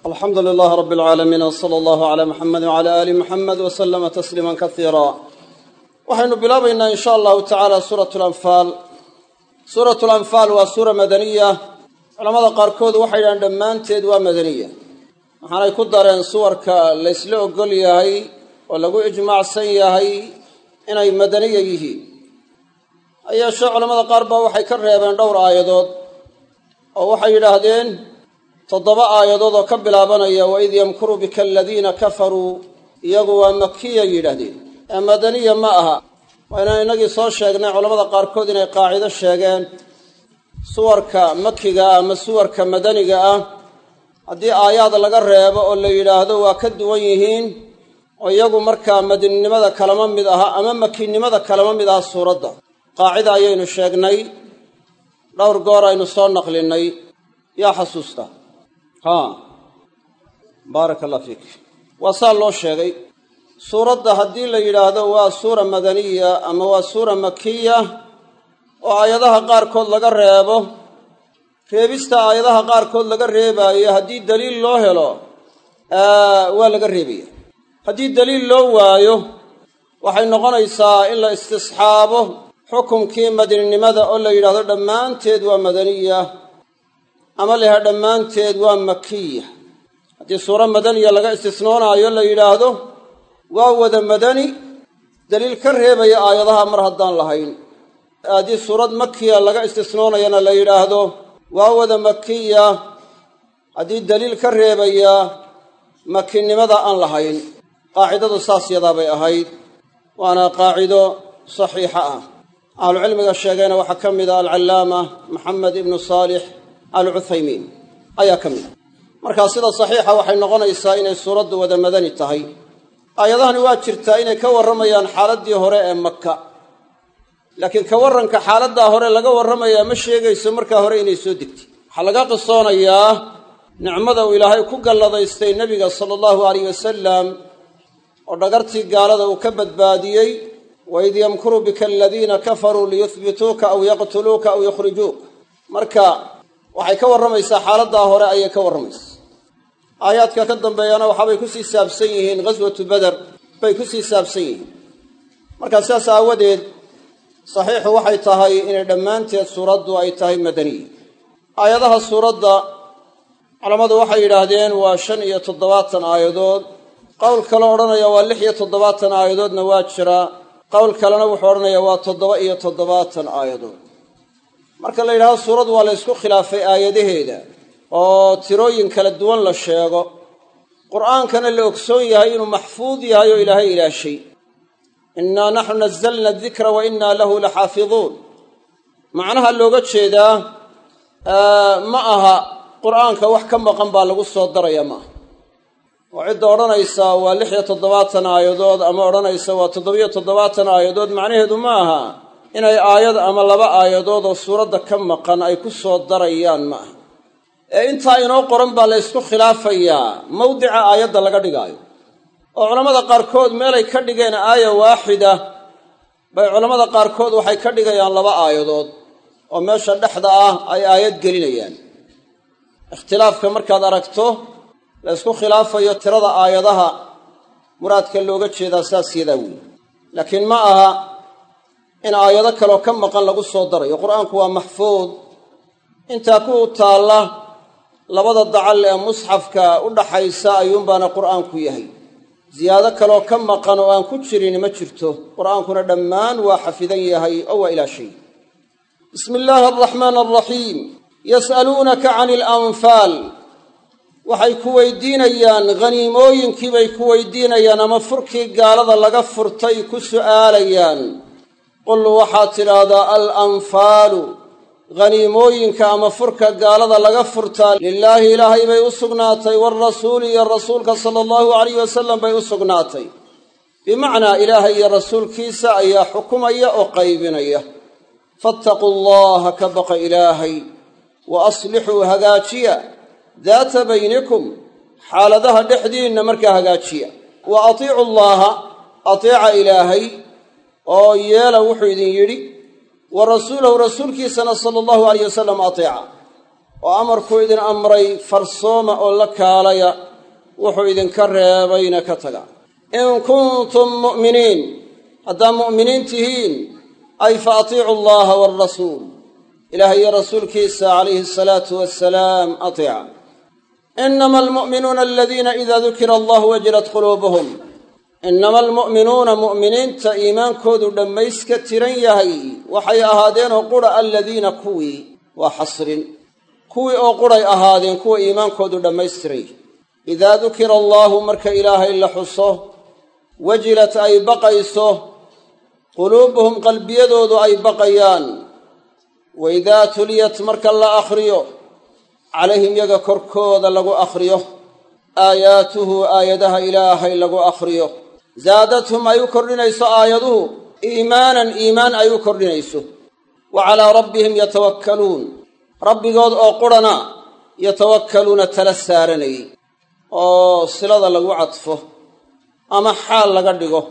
alxamdu lilahi rabi alcaalamiin wsala allahu calaa muxamedi wcala aali muxamed waslama tasliima kasiira waxaynu bilaabaynaa in sha allahu tacaala suurat lanfaal suuratu lanfaal waa suura madaniya culamada qaarkood waxay yidhahaan dhammaanteed waa madaniya waxaanay ku dareen suwarka laysla ogol yahay oo lagu ijmaacsan yahay inay madaniya yihiin hayeeshee culamada qaar baa waxay ka reebeen dhowr aayadood oo waxay yidhaahdeen 7 aayadood oo ka bilaabanaya waid yamkuru bika aladiina kafaruu iyagu waa makiya yidhaahdeen ee madaniya ma aha waa inaan inagii soo sheegnay culamada qaarkood inay qaacido sheegeen suwarka makiga ah ama suwarka madaniga ah haddii aayaad laga reebo oo la yidhaahdo waa ka duwan yihiin oo iyagu markaa madininimada kalama mid aha ama makinimada kalama mid aha suuradda qaacida ayaynu sheegnay dhowr goor aynu soo naqlinay yaa xasuusta baaraka allah fiik waa saa loo sheegay suuradda haddii la yidhaahdo waa suura madaniya ama waa suura makiya oo aayadaha qaarkood laga reebo reebista aayadaha qaarkood laga reebaayo haddii daliil loo helo waa laga reebaya haddii daliil loo waayo waxay noqonaysaa in la istisxaabo xukumkii madaninimada oo la yidhaahdo dhammaanteed waa madaniya ama leha dhammaanteed waa makiya haddii suuro madaniya laga istisnoonaayo la yidhaahdo waa wada madani daliil ka reebaya aayadaha mar haddaan lahayn haddii suurad makiya laga istisnoonayana la yidhaahdo waa wada makiya haddii daliil ka reebaya makinimada aan lahayn qaacidadu saas yadaabay ahayd waana qaacido saxiixa ah ahlucilmiga sheegayna waxaa ka mid a alcallaama maxamed ibnu saalix alcuthaymiin ayaa ka mid a markaa sida saxiixa waxay noqonaysaa inay suuraddu wada madani tahay aayadahani waa jirtaa inay ka warramayaan xaaladdii hore ee maka laakiin ka warranka xaaladdaa hore laga warramayaa ma sheegayso markaa hore inay soo degtay waxaa laga qisoonayaa nicmada uu ilaahay ku galladaystay nebiga sala allahu alayh wasalam oo dhagartii gaalada uu ka badbaadiyey waid yamkuru bika aladiina kafaruu liyuhbituuka aw yaqtuluuka aw yukhrijuuka marka waxay ka warramaysaa xaaladdaa hore ayay ka warramaysaa aayaadka ka dambeeyana waxaabay kusii saabsan yihiin ghaswatu beder bay kusii saabsan yihiin markaa sidaas aawadeed saxiixu waxay tahay inay dhammaanteed suuraddu ay tahay madaniya aayadaha suuradda culammadu waxay yidhaahdeen waa 75 aayadood qowl kale odhanaya waa 76 aayadoodna waa jiraa qowl kalena wuxuu odhanayaa waa 77 aayadood marka la yidhahdo suurad waa la ysku khilaafay aayadaheeda oo tirooyin kala duwan la sheego qur'aankana la ogsoon yahay inuu maxfuud yahay oo ilaahay ilaashay innaa naxnu nazzalna adikra wa innaa lahu laxaafiduun macnaha looga jeedaa ma aha qur'aanka wax ka maqan baa lagu soo daraya maaha oo cidda odhanaysa waa 76 aayadood ama odhanaysa waa 77 aayadood macnaheedu ma aha inay aayad ama 2 aayadood oo suuradda ka maqan ay ku soo darayaan ma aha ee intaa inoo qoran baa la ysku khilaafayaa mawdica aayadda laga dhigaayo oo culammada qaarkood meelay ka dhigeen aaya waaxida bay culammada qaarkood waxay ka dhigayaan 2 aayadood oo meesha dhexda ah ay aayad gelinayaan ikhtilaafka markaad aragto la ysku khilaafayo tirada aayadaha muraadka looga jeedaa saas yadaa weeye laakiin ma aha in aayado kaloo ka maqan lagu soo darayo qur'aanku waa maxfuud intaa ku taalla 2 dacal ee musxafka u dhaxaysa ayuunbaana qur'aanku yahay ziyaado kaloo ka maqan oo aan ku jirin ma jirto qur'aankuna dhammaan waa xafidan yahay oo waa ilaashay bismi illaahi araxmaan araxiim yas'aluunaka cani alanfaal waxay ku weydiinayaan haniimooyinkii bay ku weydiinayaan ama furkii gaalada laga furtay ku su'aalayaan qul waxaad tidhaahdaa alanfaalu haniimooyinka ama furka gaalada laga furtaa lilaahi ilaahay bay u sugnaatay waalrasuuli iyo rasuulka sala allahu alayh wasalam bay u sugnaatay bimacnaa ilaahay iyo rasuulkiisa ayaa xukumaya oo qaybinaya fattaquu allaha ka baqa ilaahay wa aslixuu hagaajiya daata baynikum xaaladaha dhexdiinna markaa hagaajiya wa atiicu allaha ateeca ilaahay oo yeela wuxuu idin yidhi wa rasuulahu rasuulkiisana sala allahu alayh wasalam ateeca oo amarkuu idin amray farsooma oo la kaalaya wuxuu idinka reebayna ka taga in kuntum mu'miniin haddaa mu'miniin tihiin ay fa atiicu allaha waalrasuul ilaahay iyo rasuulkiisa calayhi asalaatu wassalaam atiica inama almu'minuuna aladiina idaa dukira allahu wajilat quluubuhum inama almu'minuuna mu'miniinta iimaankoodu dhammayska tiran yahay waxay ahaadeenoo qura aladiina kuwii waa xasrin kuwii oo quray ahaadeen kuwa iimaankoodu dhammaystiray idaa dukira allaahu marka ilaahay la xuso wajilat ay baqayso quluubuhum qalbiyadoodu ay baqayaan waidaa tuliyat marka la akhriyo calayhim yaga korkooda lagu akhriyo aayaatuhu aayadaha ilaahay lagu akhriyo zaadathum ay u kordhinayso aayaduhu iimaanan iimaan ay u kordhinayso wa calaa rabbihim yatawakkaluun rabbigood oo qurana yatawakkaluuna tala saaranayay oo silada lagu cadfo ama xaal laga dhigo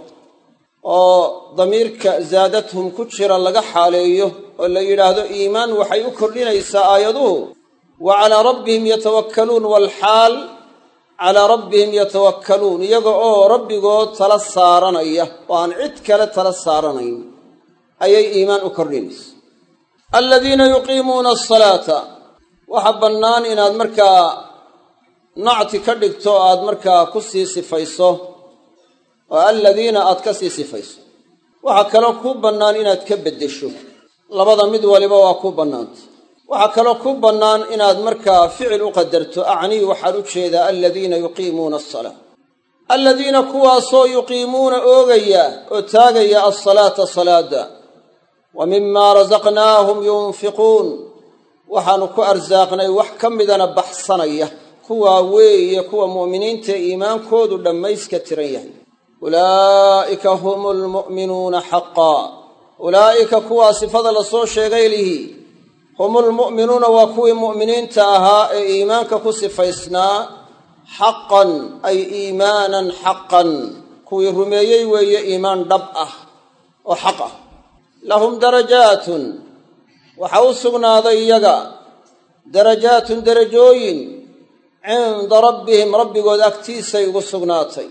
oo damiirka zaadathum ku jira laga xaaleeyo oo la yidhaahdo iimaan waxay u kordhinaysaa aayaduhu wa calaa rabbihim yatawakkaluun waalxaal calaa rabbihim yatawakkaluun iyaga oo rabbigood tala saaranaya oo aan cid kale tala saaranayn ayay iimaan u kordhinaysa aladiina yuqiimuuna asalaata waxa bannaan inaad markaa nacti ka dhigto aad markaa ku sii sifayso oo aladiina aad ka sii sifayso waxaa kaloo kuu bannaan inaad ka beddesho labada mid waliba waa kuu bannaanta waxaa kaloo kuu bannaan inaad markaa ficil u qadarto acnii waxaan u jeedaa aladiina yuqiimuuna asalaa aladiina kuwaasoo yuqiimuuna oogaya oo taagaya alsalaata salaada wa mimaa rasaqnaahum yunfiquun waxaannu ku arsaaqnay wax ka midana baxsanaya kuwaa weeye kuwa mu'miniinta iimaankoodu dhammayska tiran yahay ulaa'ika hum lmu'minuuna xaqaa ulaa'ika kuwaa sifada la soo sheegay lihi hum lmu'minuuna waa kuwii mu'miniinta ahaa ee iimaanka ku sifaysnaa xaqan ay iimaanan xaqan kuwii rumeeyey weeye iimaan dhab ah oo xaq ah lahum darajaatun waxaa u sugnaaday iyaga darajaatun derajooyin cinda rabbihim rabbigood agtiisay ugu sugnaatay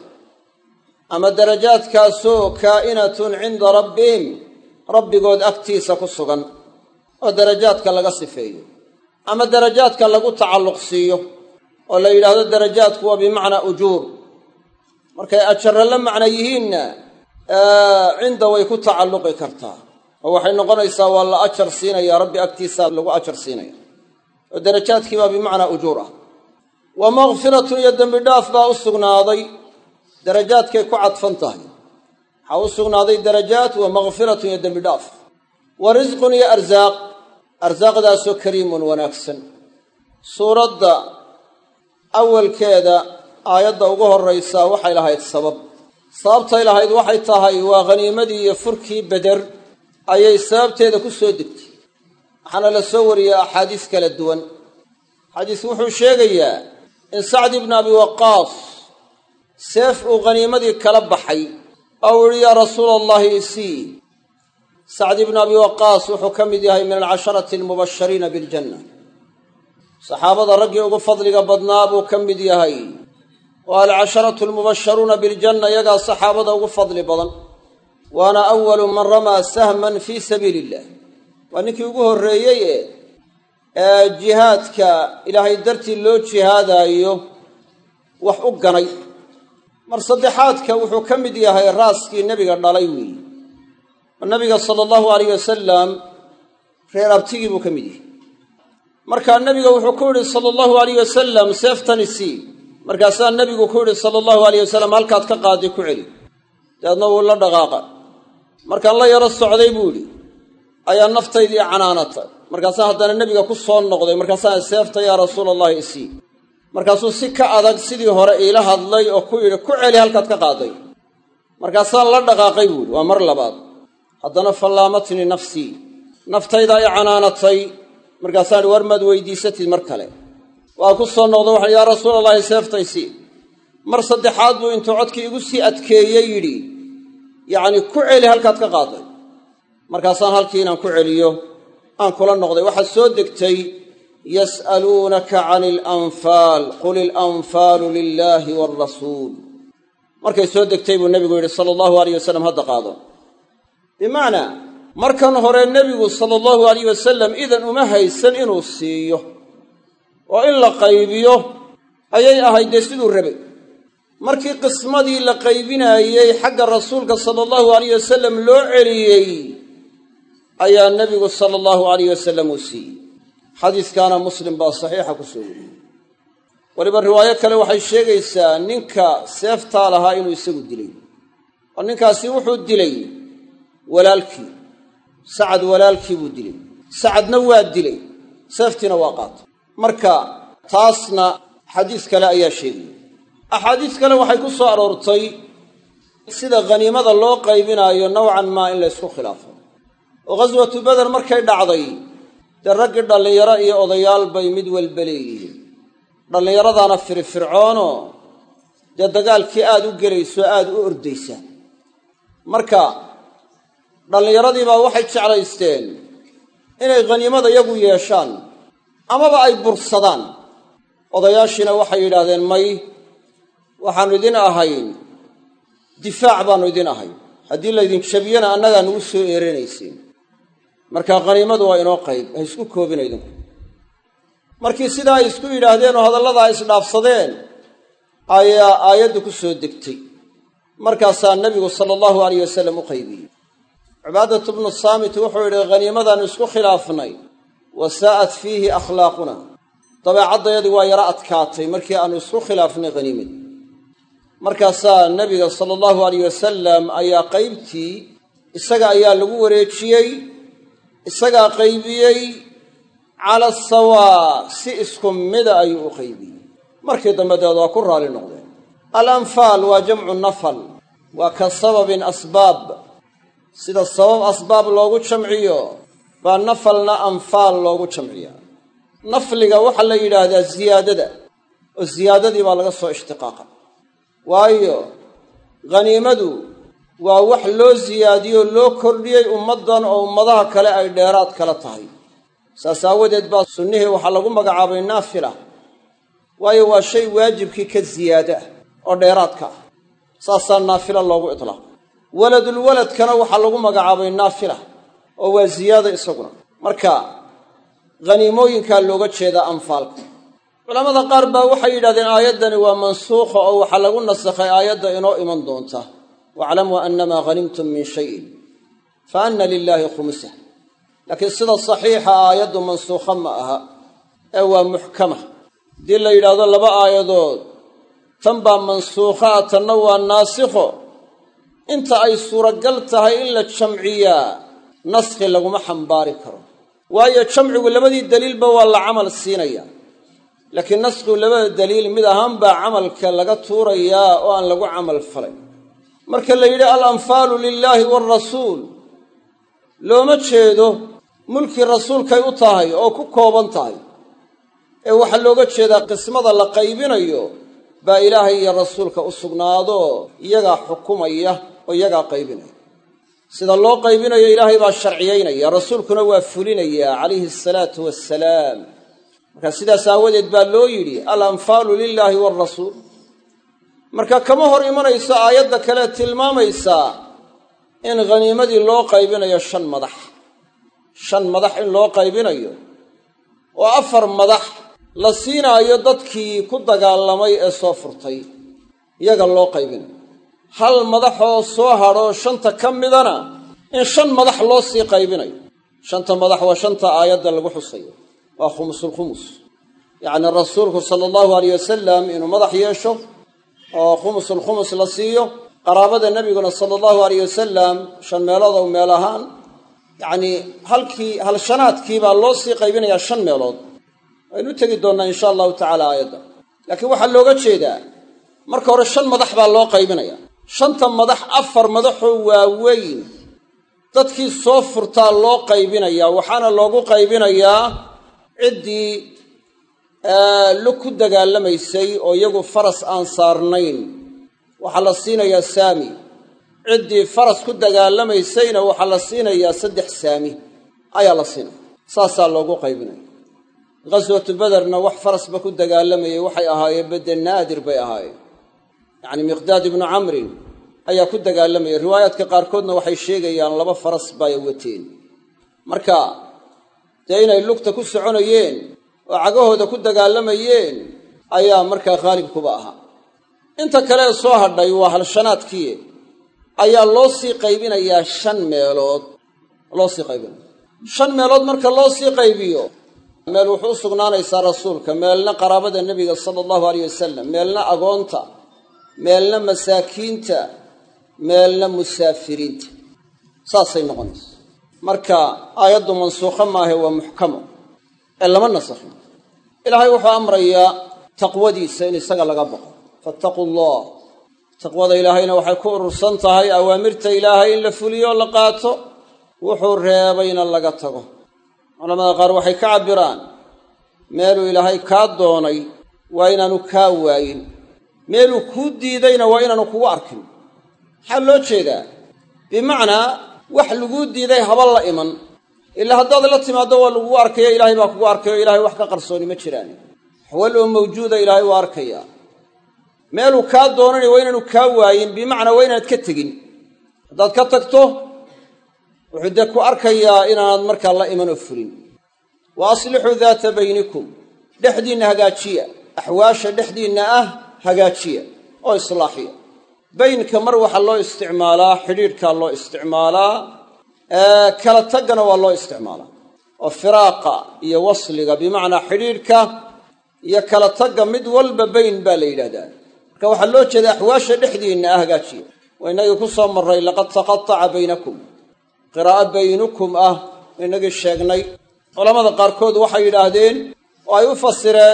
ama darajaadkaasoo kaa'inatun cinda rabbihim rabbigood agtiisa ku sugan oo darajaadka laga sifeeyo ama darajaadka lagu tacalluq siiyo oo la yidhaahdo darajaadku waa bimacnaa ujuur markay ajarra la macno yihiinna cinda way ku tacalluqi kartaa oo waxay noqonaysaa waa la ajar siinaya rabbi agtiisa lagu ajar siinaya oo darajaadkii baa bimacnaa ujuur ah wa makfiratun iyo dembi dhaaf baa u sugnaaday darajaadkay ku cadfan tahay waxaa u sugnaaday darajaat wa makfiratun iyo dembi dhaaf wa risqun iyo arsaaq arsaaqdaasoo kariimun wanaagsan suuradda awalkeeda aayadda ugu horraysaa waxay lahayd sababtay lahayd waxay tahay waa khaniimadii iyo furkii beder ayay sababteeda ku soo degtay waxaana la soo wariyey axaadiis kala duwan xadiis wuxuu sheegayaa in sacd ibnu abi waqaas seef uu khaniimadii kala baxay oo uu yihi yaa rasuula allahi isii sacd ibnu abi waqaas wuxuu ka mid yahay min alcasharati almubashariina biljanna saxaabada raggii ugu fadliga badnaa buu ka mid yahay waa alcasharatu almubasharuuna biljanna iyagaa saxaabada ugu fadli badan waana awalu man ramaa sahman fii sabiili illah waa ninkii ugu horreeyey ee jihaadka ilaahay dartii loo jihaadaayo wax u ganay mar saddexaadka wuxuu ka mid yahay raaskii nebiga dhalay weeye oo nabiga sala allahu alayh wasalam reer abtigii buu ka mid yahay markaa nebiga wuxuu ku yidhi sala allahu alayh wasalam seeftani sii markaasaa nebigu ku yidhi sala allahu alayh wasalam halkaad ka qaaday ku celi dabeedna wuu la dhaqaaqa markaan la yaro socday buu yidhi ayaa naftaydii canaanatay markaasaan haddana nebiga ku soo noqday markaasaan seefta yaa rasuula allahi isii markaasuu si ka adag sidii hore iila hadlay oo ku yidhi ku celi halkaad ka qaaday markaasaan la dhaqaaqay buu yidhi waa mar labaad haddana fallaamatnii nafsii naftaydaa i canaanatay markaasaan war maad weydiisatid mar kale waa ku soo noqday waxaan yaa rasuula allahi seeftaysii mar saddexaad buu intuu codkii igu sii adkeeyey yidhi yacni ku celi halkaad ka qaaday markaasaan halkii inaan ku celiyo aan kula noqday waxaa soo degtay yas'aluunaka cani alanfaal qul ilanfaalu lilaahi waalrasuul markay soo degtay buu nebigu yidhi sala allahu alayh wasalam hadda qaado bimacnaa markan hore nebigu sala allahu alayh wasalam idan uma haysan inuu siiyo oo in la qaybiyo ayay ahayd dee siduu rabay markii qismadii la qaybinaayey xagga rasuulka sala allahu alayh wasalam loo celiyey ayaa nebigu sala allahu alayh wasalam uu siiyey xadiiskaana muslim baa saxiixa ku soo wariyey weliba riwaayo kale waxay sheegaysaa ninka seeftaa lahaa inuu isagu dilay oo ninkaasi wuxuu dilay walaalkii sacad walaalkii buu dilay sacadna waa dilay seeftiina waa qaatay marka taasna xadiis kale ayaa sheegaya axaadiis kale waxay ku soo aroortay sida khaniimada loo qaybinaayo nowcan maa in la ysku khilaafo oo ghaswatu beder markay dhacday dee raggii dhallinyaro iyo odayaal bay mid walba leeyihiin dhallinyaradaana firfircoonoo dee dagaalkii aad u gelayso aad u ordaysa marka dhallinyaradiibaa waxay jeclaysteen inay khaniimada yagu yeeshaan amaba ay bursadaan odayaashiina waxay yidhaahdeen may waxaannu idin ahayn difaac baannu idin ahayn haddii laydin jabiyana annagaa nugu soo eeranayseen markaa khaniimadu waa inoo qayb ha isku koobina idinku markii sidaa ay isku yidhaahdeen oo hadalladaa isdhaafsadeen ayaa aayaddu ku soo degtay markaasaa nebigu sala allahu alayh wasalam u qaybiyey cibaadatu bnu saamit wuxuu yidhi khaniimadaannu isku khilaafnay wa saa'at fiihi akhlaaquna dabeecaddayadii waa yaro adkaatay markii aannu isku khilaafnay khaniimadii markaasaa nebiga sala allahu alayh wasalam ayaa qaybtii isaga ayaa lagu wareejiyey isagaa qaybiyey cala sawaa si isku mida ayuu u qaybiyey markii dambe deed waa ku raali noqdeen alanfaal waa jamcu nafal waa ka sababin asbaab sida sabab asbaab loogu jamciyo baa nafalna anfaal loogu jamciyaa nafliga waxaa la yidhaahdaa ziyaadada oo ziyaadadii baa laga soo ishtiqaaqa waayo khaniimadu waa wax loo siyaadiyo loo kordhiyey ummaddan oo ummadaha kale ay dheeraad kala tahay saas aawadeed baa sunnihii waxaa lagu magacaabay naafila waayo waa shay waajibkii ka ziyaado ah oo dheeraadka ah saasaa naafila loogu itlaaqay waladulwaladkana waxaa lagu magacaabay naafila oo waa ziyaada isaguna marka khaniimooyinkaa looga jeedaa anfaalka culamada qaar baa waxay yidhahdeen aayaddani waa mansuukha oo waxaa lagu nasakhay aayadda inoo iman doonta waclamuu annamaa hanimtum min shayin fa anna lilaahi khumusa laakiin sida saxiixa aayaddu mansuukha ma aha ee waa muxkama haddii la yidhaahdo laba aayadood tan baa mansuukha ah tanna waa naasikho inta ay suuragal tahay in la jamciyaa naskhi laguma xambaari karo waayo jamcigu labadii daliilba waa la camal siinaya laakiin naskhigu labada daliil mid ahaan baa camalka laga tuurayaa oo aan lagu camal falay marka la yidhi alanfaalu lilaahi waalrasuul looma jeedo mulkii rasuulkay u tahay oo ku kooban tahay ee waxaa looga jeedaa qismada la qaybinayo baa ilaahay iyo rasuulka u sugnaado iyagaa xukumaya oo iyagaa qaybinaya sida loo qaybinayo ilaahay baa sharciyaynaya rasuulkuna waa fulinaya calayhi asalaatu wassalaam markaa sidaas aawadeed baa loo yidhi alanfaalu lilaahi waalrasuul marka kama hor imanayso aayadda kale tilmaamaysaa in khaniimadii loo qaybinayo shan madax in loo qaybinayo oo 4 madax la siinaayo dadkii ku dagaalamay ee soo furtay iyaga loo qaybinayo hal madaxoo soo hadho 5 ka midana in 5 madax loo sii qaybinayo 5 madax waa 5 aayadda lagu xusayo waa khumusul khumus yacni rasuulku sala allahu alayh wasalam inuu madax yeesho oo khumusul khumus la siiyo qaraabada nebiguna sala allahu alayh wasalam 5 meelood oo meel ahaan yacni hal shanaadkii baa loo sii qaybinayaa 5 meelood waynu tegi doonnaa insha allahu tacaala aayadda laakiin waxaa looga jeedaa marka hore 5 madax baa loo qaybinaya 5 madax 4 madaxoo waaweyn dadkii soo furtaa loo qaybinayaa waxaana loogu qaybinayaa ciddii lu ku dagaalamaysay oo iyagu faras aan saarnayn waxaa la siinayaa saami ciddii faras ku dagaalamaysayna waxaa la siinayaa 3 saami ayaa la siinaya saasaa loogu qaybinaya ghaswatu baderna wax farasba ku dagaalamayay waxay ahaayeen bedde naadir bay ahaayeen yacni miqdaad ibnu camrin ayaa ku dagaalamayay riwaayaadka qaarkoodna waxay sheegayaan 2 faras bay wateen marka dee inay lugta ku soconayeen oo cagahooda ku dagaalamayeen ayaa markaa khaalibkuba ahaa inta kale soo hadhay waa halshanaadkii ayaa loo sii qaybinayaa 5 meelood loo sii qaybinayo 5 meelood marka loo sii qaybiyo meel wuxuu sugnaanaysaa rasuulka meelna qaraabada nabiga sallallahu alayhi wasallam meelna agoonta meelna masaakiinta meelna musaafiriinta saasay noqonaysaa marka aayaddu mansuukha maahe waa muxkamo ee lama nasakhin ilaahay wuxuu amrayaa taqwadiisa in isaga laga baqo fattaqullah taqwada ilaahayna waxay ku urursan tahay awaamirta ilaahay in la fuliyo la qaato wuxuu reebayna laga tago culamada qaar waxay ka cabiraan meeluu ilaahay kaa doonay waa inaanu kaa waayin meeluu kuu diidayna waa inaanu kugu arkin maxaa loo jeedaa bimacnaa wax laguu diiday haba la iman ilaa haddaad la timaaddo waa lagugu arkaya ilaahay baa kugu arkayo ilaahay wax ka qarsooni ma jiraan xawal oo mawjuuda ilaahay waa arkayaa meeluu kaa doonani waa inaanu kaa waayin bimacnaa waa inaad ka tegin haddaad ka tagto wuxuu dee ku arkayaa inaanad markaa la imanoo fulin wa aslixuu daata baynikum dhexdiinna hagaajiya axwaasha dhexdiinna ah hagaajiya oo islaaxiya baynka mar waxaa loo isticmaalaa xidhiidhkaa loo isticmaalaa kala taggana waa loo isticmaalaa oo firaaqa iyo wasliga bimacnaa xidhiidhka iyo kala tagga mid walba bayn baa la yidhahdaa marka waxaa loo jeeda axwaasha dhexdiinna ah hagaajiya waa inagii ku soo marray laqad taqataca baynakum qiraa'o baynukum ah inagii sheegnay culamada qaarkood waxay yidhaahdeen oo ay u fasireen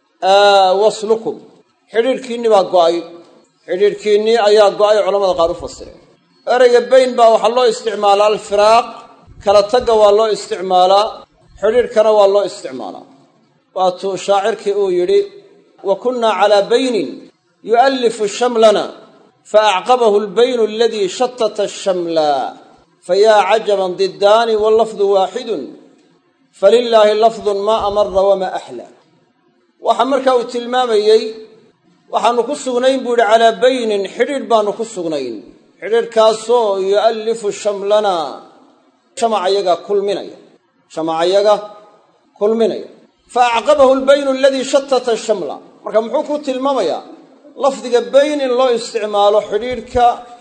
waslukum xidhiidhkiinni baa go'ay xidhiidhkiinnii ayaa go'ay culamada qaar u fasireen ereyga bayn baa waxaa loo isticmaalaa alfiraaq kala tagga waa loo isticmaalaa xidhiidhkana waa loo isticmaalaa waatuu shaacirkii uu yidhi wa kunnaa calaa baynin yu'allifu shamlana fa acqabahu albaynu aladii shattata ashamla fayaa cajaban diddaani wallafdu waaxidun falilaahi lafdun maa amara wamaa axlaa waxaa markaa uu tilmaamayey waxaannu ku sugnayn buu yidhi calaa baynin xidhiidh baannu ku sugnayn xidhiidhkaasoo yu'allifu shamlana jamacayaga kulminaya fa acqabahu albaynu aladii shattata ashamla marka muxuu ku tilmaamayaa lafdiga bayn in loo isticmaalo xidhiidhka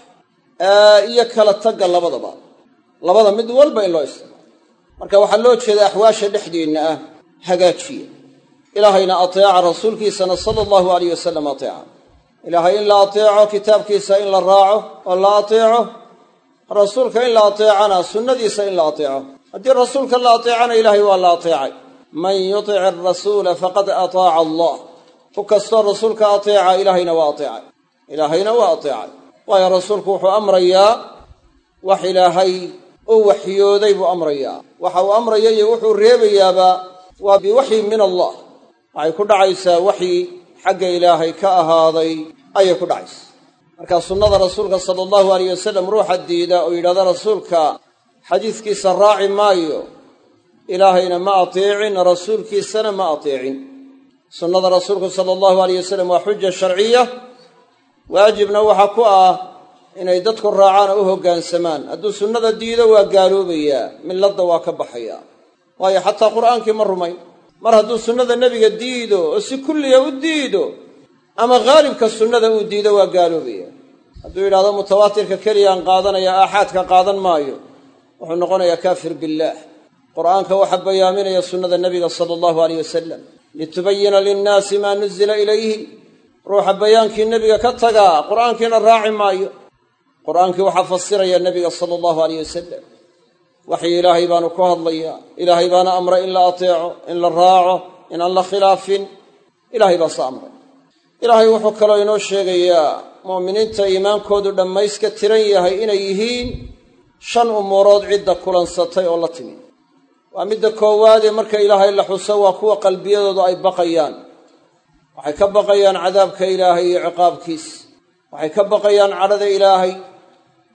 iyo kala tagga labada mid walba in loo isticmaalo marka waxaa loo jeeda axwaasha dhexdiinna ah hagaajiya ilaahayna ateeca rasuulkiisana sala allahu alayh wasalam ateeca ilaahay in la ateeco kitaabkiisa in la raaco oo la ateeco rasuulka in la ateecana sunnadiisa in la ateeco haddii rasuulka la ateecana ilaahay waa la ateecay man yutic arasuula faqad ataaca allah ku kastoo rasuulka ateeca ilaahayna waa ateecay waayo rasuulku wuxuu amrayaa wax ilaahay u waxyooday buu amrayaa waxa uu amraya iyo wuxuu reebayaaba waa biwaxyi min allah waxay ku dhacaysaa waxyi xagga ilaahay ka ahaaday ayay ku dhacaysaa marka sunnada rasuulka sala allahu alayh wasalam ruuxa diida oo yidhahda rasuulka xadiiskiisa raaci maayo ilaahayna ma ateecin rasuulkiisana ma ateecin sunnada rasuulku sala allahu alayh wasalam waa xuja sharciya waajibna waxaa ku ah inay dadku raacaan oo u hoggaansamaan hadduu sunnada diido waa gaaloobayaa milladda waa ka baxayaa waayo xataa qur'aankii ma rumayn mar hadduu sunnada nebiga diido oo si kulliya u diido ama haalibka sunnada uu diido waa gaaloobaya hadduu yidhahdo mutawaatirka keliyaan qaadanaya aaxaadka qaadan maayo wuxuu noqonayaa kaafir billaah qur'aanka waxaa bayaaminaya sunnada nebiga sala allahu alayh wasalam litubayina linnaasi maa nuzila ilayhim ruuxa bayaankii nebiga ka tagaa qur'aankiina raaci maayo qur'aankii waxaa fasiraya nebiga sala allahu alayh wasalam waxyi ilaahay baanu ku hadlayaa ilaahay baana amray in la ateeco in la raaco in aan la khilaafin ilaahay baase amray ilaahay wuxuu kaloo inoo sheegayaa mu'miniinta iimaankoodu dhammayska tiran yahay inay yihiin 5 umuurood cidda kulansatay oo la timi waa midda koowaadee marka ilaahay la xuso waa kuwa qalbiyadoodu ay baqayaan waxay ka baqayaan cadaabka ilaahay iyo ciqaabkiis waxay ka baqayaan cadhada ilaahay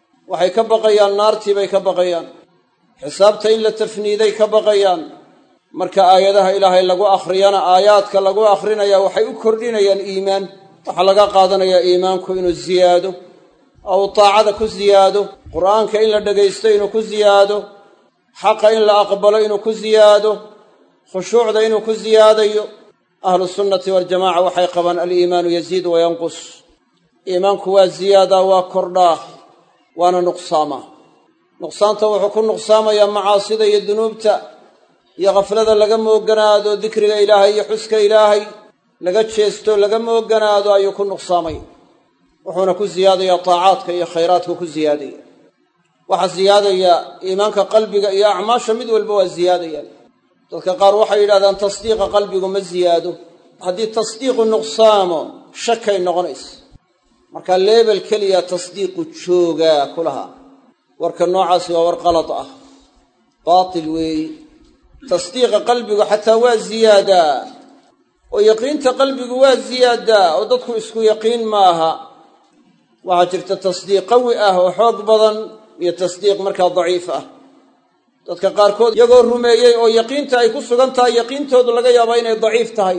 waxay ka baqayaan naartii bay ka baqayaan xisaabta in la tafniiday ka baqayaan marka aayadaha ilaahay lagu akhriyana aayaadka lagu akhrinaya waxay u kordhinayaan iimaan. waxaa laga qaadanayaa iimaanku inuu ziyaado, ou taacada ku ziyaado, qur'aanka in la dhegaysto inuu ku ziyaado, xaqa in la aqbalo inuu ku ziyaado, khushuucda inuu ku ziyaadayo. ahlu sunnati waljamaaca waxay qabaan aliimaanu yaziidu wayanqus. iimaanku waa ziyaadaa, waa kordhaa, waana nuqsaamaa. nuqsaanta wuxuu ku nuqsaamayaa macaasida iyo dunuubta iyo khaflada laga mooganaado, dikriga ilaahay iyo xuska ilaahay laga jeesto laga mooganaado ayuu ku nuqsaamaya. wuxuuna ku ziyaadayaa taacaadka iyo khayraadku ku ziyaadaya. waxaa ziyaadaya iimaanka qalbiga iyo acmaasha mid walba waa ziyaadayaan. dadka qaar waxay yidhahdaan tasdiiqa qalbigu ma ziyaado. haddii tasdiiqu nuqsaamo shakay noqonaysa. marka leebel keliya tasdiiqu joogaa kulaha. warka noocaasi waa war qalad ah, baatil weeye. tasdiiqa qalbigu xataa waa ziyaadaa, oo yaqiinta qalbigu waa ziyaadaa, oo dadku isku yaqiin maaha. waxaa jirta tasdiiq qawi ah oo xoog badan iyo tasdiiq markaa daciif ah. dadka qaarkood iyagoo rumeeyey oo yaqiinta ay ku sugan tahay yaqiintoodu laga yaabaa inay daciif tahay.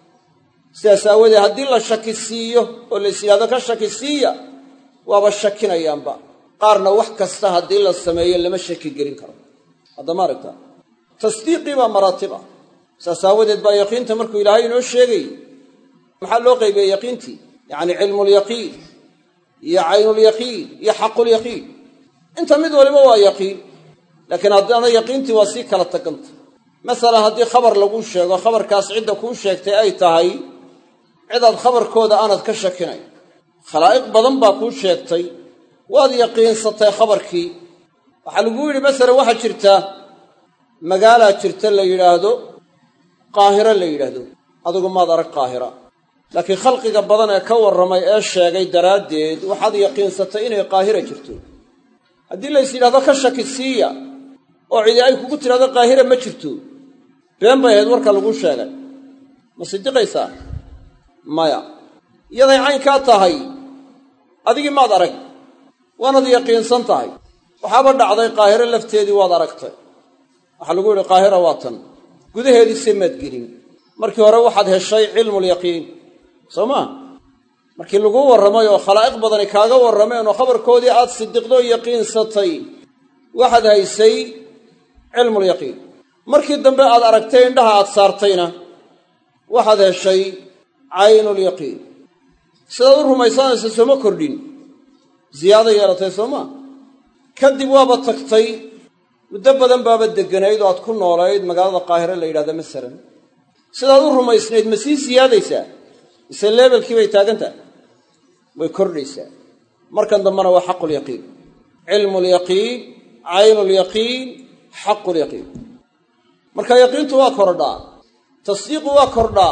sidaas aawadeed haddii la shaki siiyo oo la isyidhahdo ka shaki siiya, waaba shakinayaanba. qaarna wax kasta haddii la sameeyo lama shaki gelin karo. haddama aragta tasdiiqii baa maraatib ah. saas aawadeed baa yaqiinta markuu ilaahay inoo sheegay maxaa loo qaybiyey yaqiintii, yacni cilmulyaqiin iyo caynulyaqiin iyo xaqulyaqiin. inta mid waliba waa yaqiin, laakiin haddana yaqiintii waa sii kala tagantay. masalan haddii khabar laguu sheego, khabarkaas cidda kuu sheegtay ay tahay cidaad khabarkooda aanad ka shakinayn. khalaa'iq badan baa kuu sheegtay, waad yaqiinsatay khabarkii. waxaa laguu yidhi masalan waxaa jirta magaalaa jirta la yidhaahdo qaahiro la yidhaahdo. adigu maad arag qaahira, laakiin khalqiga badan ee ka warramay ee sheegay daraaddeed waxaad yaqiinsatay inay qaahira jirto. haddii lays yidhahdo ka shaki siiya oo cidi ay kugu tidhahdo qaahira ma jirto, been bay ahayd warka laguu sheegay. ma sidiqaysaa? maya. iyaday caynkaa tahay adigii maad arag, waanad yaqiinsan tahay. waxaaba dhacday qaahiro lafteedii waad aragtay. waxaa lagu yidhi qaahira waa tan, gudaheediise maad gelin. markii hore waxaad heshay cilmulyaqiin, soo maa? markii laguu warramay oo khalaa'iq badani kaaga warrameen oo khabarkoodii aad sidiqdoo yaqiinsatay, waxaad haysay cilmulyaqiin. markii dambe aad aragtay indhaha aad saartayna waxaad heshay caynulyaqiin. sidaad u rumaysanaysa sooma kordhin, ziyaado yeelatay soo maa? kadib waaba tagtay, muddo badan baaba degganayd oo aad ku noolayd magaalada qaahire la yidhahda masalan. sidaad u rumaysnayd ma sii siyaadaysaa mise leebelkii bay taagantahay? way kordhaysaa. markan dambena waa xaqulyaqiin, cilmulyaqiin, caynulyaqiin, xaqulyaqiin. marka yaqiintu waa kordhaa, tasdiiqu waa kordhaa.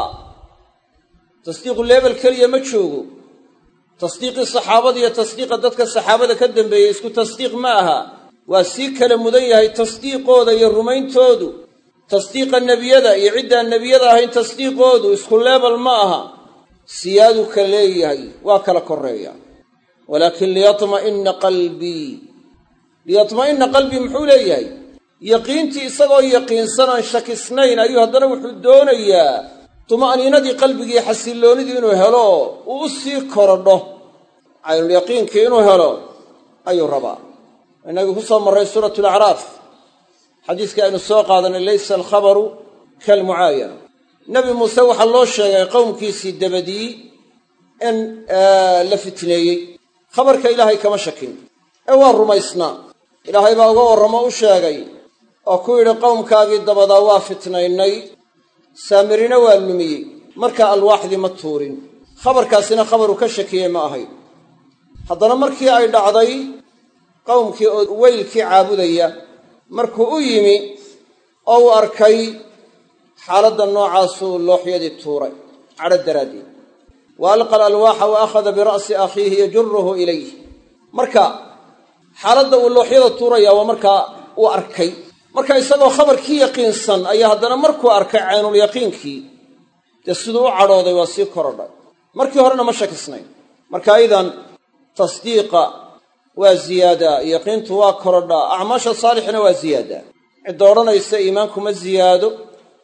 tasdiiqu leebel keliya ma joogo. tasdiiqii saxaabada iyo tasdiiqa dadka saxaabada ka dambeeyey isku tasdiiq ma aha. waa sii kala mudan yahay tasdiiqooda iyo rumayntoodu. tasdiiqa nebiyada iyo ciddaan nebiyada ahayn tasdiiqoodu isku leebel ma aha. siyaadu ka leeyahay, waa kala koreeya. walaakin liyatma'ina qalbii, liyatma'ina qalbii muxuu leeyahay? yaqiintii isagoo yaqiinsan aan shakisnayn ayuu haddana wuxuu doonayaa tuma'niinadii qalbigii xasilloonidii inuu helo uu u sii korodho. caynulyaqiinkii inuu helo ayuu rabaa. inagii ku soo marray suuratu alacraaf xadiiskii aynu soo qaadanay, laysa alkhabaru kalmucaayana. nebi muuse waxaa loo sheegay qowmkiisii dabadii in la fitneeyey. khabarka ilaahay kama shakin ee waa rumaysnaa. ilaahay baa uga warramo u sheegay oo ku yidhi qowmkaagii dabadaa waa fitnaynay, saamirina waa lumiyey, markaa alwaaxdii ma tuurin. khabarkaasina khabaru ka shakiyey ma ahayn. haddana markii ay dhacday qowmkii oo weylkii caabudaya, markuu u yimi oo uu arkay xaaladda noocaasuu looxyadii tuuray cadho daraaddeed. wa alqa alalwaaxa wa akhada bira'si akhiihi yajuruhu ilayh. marka xaaladda uu looxyada tuuraya waa markaa uu arkay. marka isagoo khabarkii yaqiinsan ayaa haddana markuu arkay caynulyaqiinkii, dee siduu u cadhooday waa sii korodhay. markii horena ma shakisnayn. marka idan tasdiiqa waa ziyaadaa, yaqiintu waa korodhaa, acmaasha saalixina waa ziyaadaa. cidda odhanaysa iimaanku ma ziyaado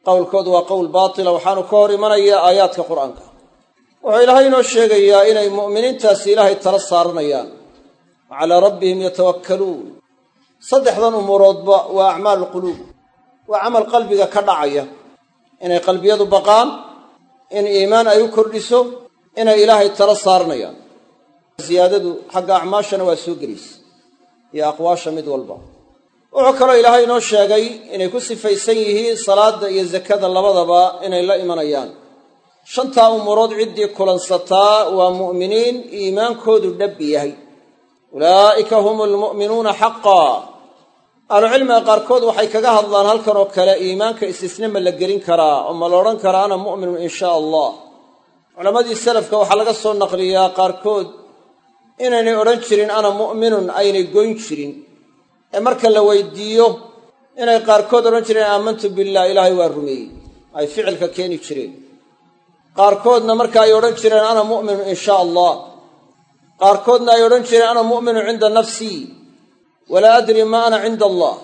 qowlkoodu waa qowl baatila waxaanu ka hor imanaya aayaadka qur'aanka. wuxuu ilaahay inoo sheegayaa inay mu'miniintaasi ilaahay tala saaranayaan wa calaa rabbihim yatawakkaluun. saddexdan umuuroodba waa acmaalu quluub, waa camal qalbiga ka dhacaya, inay qalbiyadu baqaan, in iimaan ay u kordhiso, inay ilaahay tala saaranayaan. siyaadadu xagga acmaashana waa soo gelaysa iyo aqwaasha mid walba. wuxuu kaloo ilaahay inoo sheegay inay ku sifaysan yihiin salaada iyo zakada labadaba inay la imanayaan. shantaa umuurood ciddii kulansataa waa mu'miniin iimaankoodu dhabbi yahay. ulaa'ika hum almu'minuuna xaqaa. ahlucilmiga qaarkood waxay kaga hadlaan halkan oo kale iimaanka istisna ma la gelin karaa oo ma la odhan karaa ana mu'minun in shaa allah. culammadii salafka waxaa laga soo naqliyaa qaarkood inaynay odhan jirin ana mu'minun aynay goyn jirin, ee marka la weydiiyo inay qaarkood odhan jireen aamantu billah, ilaahay waa rumeeyey, ay ficilka keeni jireen. qaarkoodna marka ay odhan jireen ana mu'minun in shaa allah. qaarkoodna ay odhan jireen ana mu'minun cinda nafsii walaa adri ma ana cinda allah.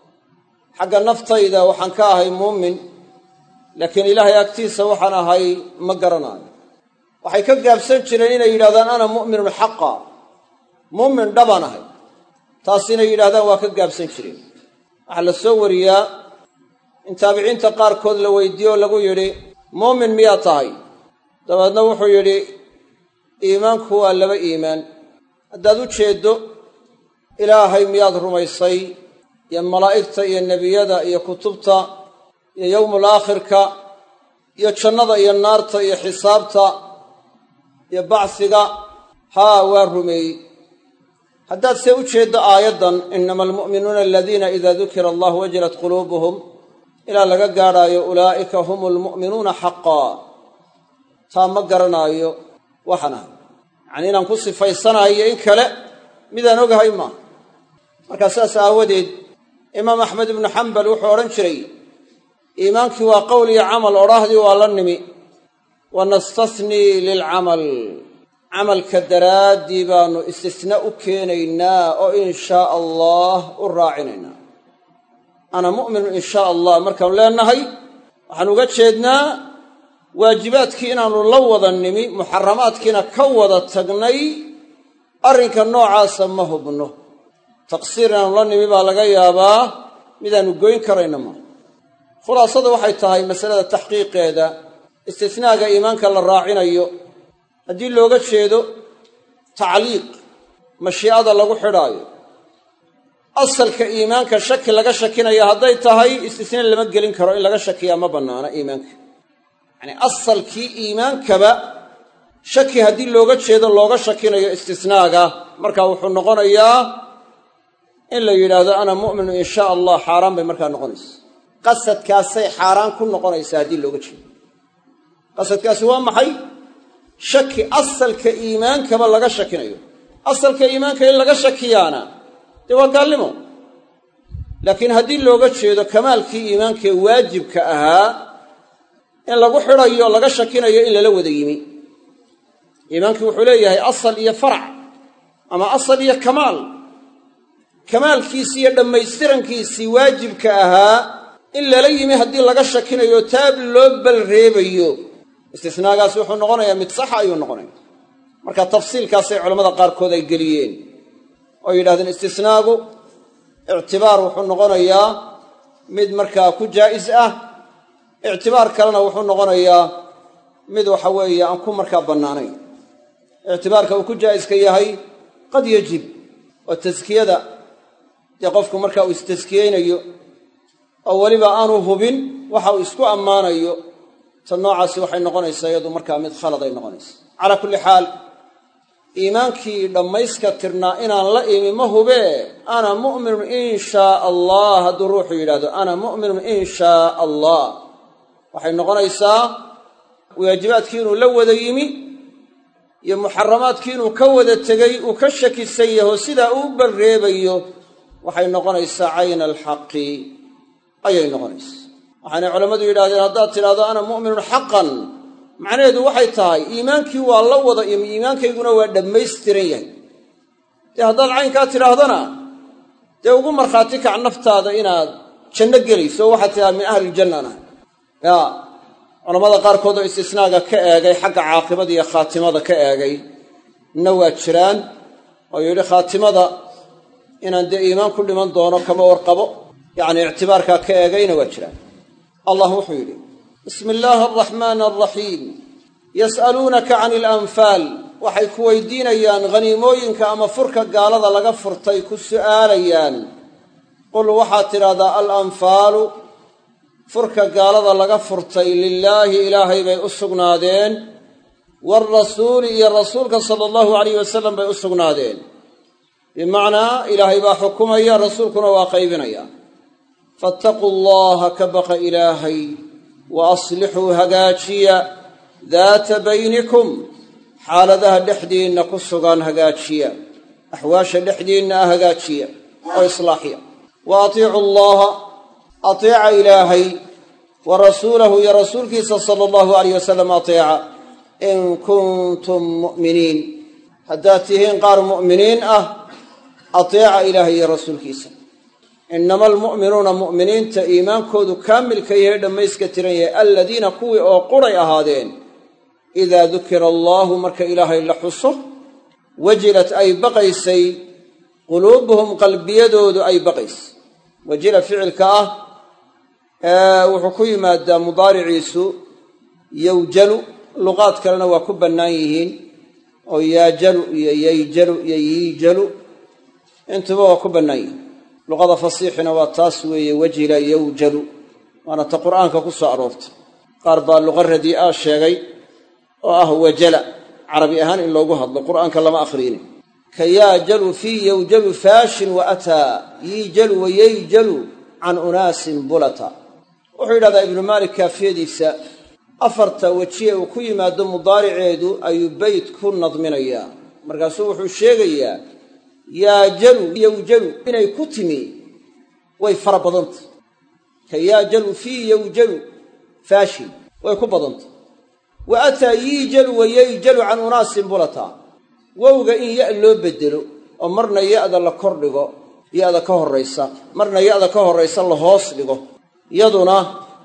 xagga naftayda waxaan ka ahay muumin, laakiin ilaahay agtiisa waxaan ahay ma garanaayo. waxay ka gaabsan jireen inay yidhahdaan ana mu'minun xaqa, muumin dhabaan ahay. taas inay yidhahdaan waa ka gaabsan jireen. waxaa la soo wariyaa in taabiciinta qaarkood la weydiiye oo lagu yidhi muumin miyaa tahay? dabeedna wuxuu yidhi iimaanku waa laba iimaan. haddaad u jeeddo ilaahay miyaad rumaysay iyo malaa'igta iyo nebiyada iyo kutubta iyo yowmul aakhirka iyo jannada iyo naarta iyo xisaabta iyo bacsiga, haa waa rumeeyey. haddaad see u jeeddo aayaddan innama almu'minuuna aladiina idaa dukira allahu wajilat quluubuhum ilaa laga gaadhaayo ulaa'ika hum almu'minuuna xaqaa, taa ma garanaayo waxaan ahay. yacanii inaan ku sifaysanayo in kale midaan ogahay maaha. markaa saas aawadeed imaam axmed ibnu xambal wuxuu odhan jiray iimaankii waa qowl iyo camal, odhaahdii waa la nimi, wa nastasnii lilcamal. camalka daraaddii baannu istisna u keenaynaa oo in shaa allah u raacinaynaa. ana mu'minun in shaa allah markaanu leenahay waxaan uga jeednaa waajibaadkii inaannu la wada nimi, muxaramaadkiina ka wada tagnay. arrinka noocaasa ma hubno. taqsiir inaannu la nimi baa laga yaabaa midaannu goyn karayna maa. khulaasada waxay tahay masalada taxqiiqeeda istisnaaga iimaanka la raacinayo haddii looga jeedo tacliiq mashiicada lagu xidhaayo, asalka iimaanka shaki laga shakinayo hadday tahay istisna lama gelin karo, in laga shakiyaa ma bannaana iimaanka. yacanii asalkii iimaankaba shaki haddii looga jeedo looga shakinayo istisnaaga, markaa wuxuu noqonayaa in la yidhaahdo ana mu'minu in shaa allah, xaaraan bay markaa noqonaysa. qasadkaasay xaaraan ku noqonaysaa haddii looga jeedo. qasadkaasi waa maxay? shaki asalka iimaankaba laga shakinayo. asalka iimaanka in laga shakiyaana dee waa gaalnimo. laakiin haddii looga jeedo kamaalkii iimaankee waajibka ahaa in lagu xidhayo laga shakinayo in lala wada yimi. iimaankii wuxuu leeyahay asal iyo farac, ama asal iyo kamaal. kamaalkiisii iyo dhammaystirankiisii waajibka ahaa in lala yimi haddii laga shakinayo taab loo balreebayo, istisnaagaasi wuxuu noqonayaa mid saxa ayuu noqonaya. marka tafsiilkaasay culammada qaarkood ay geliyeen oo yidhahdeen istisnaagu ictibaar wuxuu noqonayaa mid markaa ku jaa'is ah, ictibaar kalena wuxuu noqonayaa mid waxa weeye aan ku markaa bannaanayn. ictibaarka uu ku jaa'iska yahay qad yajib, oo taskiyada dee qofku marka uu istaskiyeynayo oo weliba aanu hubin waxa uu isku ammaanayo, ta noocaasi waxay noqonaysaa iyadu markaa mid khalad ay noqonaysa. calaa kulli xaal iimaankii dhammayska tirnaa inaan la imi ma hubee ana mu'minun in shaa allah hadduu ruuxu yidhaahdo ana mu'minun in shaa allah, waxay noqonaysaa waajibaadkii inuu la wada yimi iyo muxaramaadkii inuu ka wada tegey uu ka shakisan yaho sidaa uu barreebayo, waxay noqonaysaa cayna alxaqi ayay noqonaysaa. waxaanay culammadu yidhahdeen haddaad tidhaahdo ana mu'minun xaqan, macnaheedu waxay tahay iimaankii waa la wada imi, iimaankayguna waa dhammaystiran yahay. dee haddaad caynkaa tidhaahdana dee ugu markhaati kac naftaada inaad janno gelayso, waxaad tidhahda min ahliljannaan ahay. ya culamada qaarkood oo istisnaaga ka eegay xagga caaqibada iyo khaatimada ka eegay na waa jiraan oo yidhi khaatimada inaan dee iimaan ku dhiman doono kama warqabo yacni ictibaarkaa ka eegayna waa jiraan allah wuxuu yidhi bismi illaahi araxmaani araxiim yas'aluunaka cani alanfaal waxay ku weydiinayaan haniimooyinka ama furka gaalada laga furtay ku su'aalayaan qul waxaad tidhahdaa alanfaalu furka gaalada laga furtay lilaahi ilaahay bay u sugnaadeen waalrasuuli iyo rasuulka sala allahu alayh wasalam bay u sugnaadeen bimacnaa ilaahay baa xukumaya rasuulkuna waa qaybinaya faataquu allaha ka baqa ilaahay wa aslixuu hagaajiya daata baynikum xaaladaha dhexdiinna ku sugan hagaajiya axwaasha dhexdiinna ah hagaajiya oo islaaxiya wa atiicu allaha ateeca ilaahay wa rasuulahu iyo rasuulkiisa sala allahu alayh wasalam ateeca in kuntum mu'miniin haddaad tihiin qaar mu'miniin ah ateeca ilaahay iyo rasuulkiisa innama almu'minuuna mu'miniinta iimaankoodu kaamilka yahay dhammayska tiran yahay aladiina kuwii oo quray ahaadeen idaa dukira allaahu marka ilaahay la xuso wajilat ay baqaysay quluubuhum qalbiyadoodu ay baqaysay wajila ficilka ah wuxuu ku yimaadaa mudaariciisu yowjalu luqaad kalena waa ku bannaan yihiin oo yaajalu iyo yayjalu iyo yiijalu intuba waa ku bannaan yihiin luqada fasiixina waa taas weeye wajila yowjalu waana ta qur'aanka ku soo aroortay qaar baa luqa radii'a sheegay oo ah wajala carabi ahaan in loogu hadlo qur'aanka lama akhriyin ka yaajalu fii yowjalu faashin wa ataa yiijalu wa yayjalu can unaasin bulata wuxuu yidhahdaa ibnu maalik kaafiyadiisa afarta wejiye uu ku yimaado mudaariceedu ayuu beyt ku nadminayaa markaasuu wuxuu sheegayaa yaajalu yowjalu inay ku timi way fara badantay ka yaajalu fii yowjalu faashin way ku badantay wa ataa yiijalu wa yayjalu can unaasin bulata wowga in ya' loo bedelo oo marna ya'da la kor dhigo ya'da ka horraysa marna ya'da ka horraysa la hoos dhigo yaduna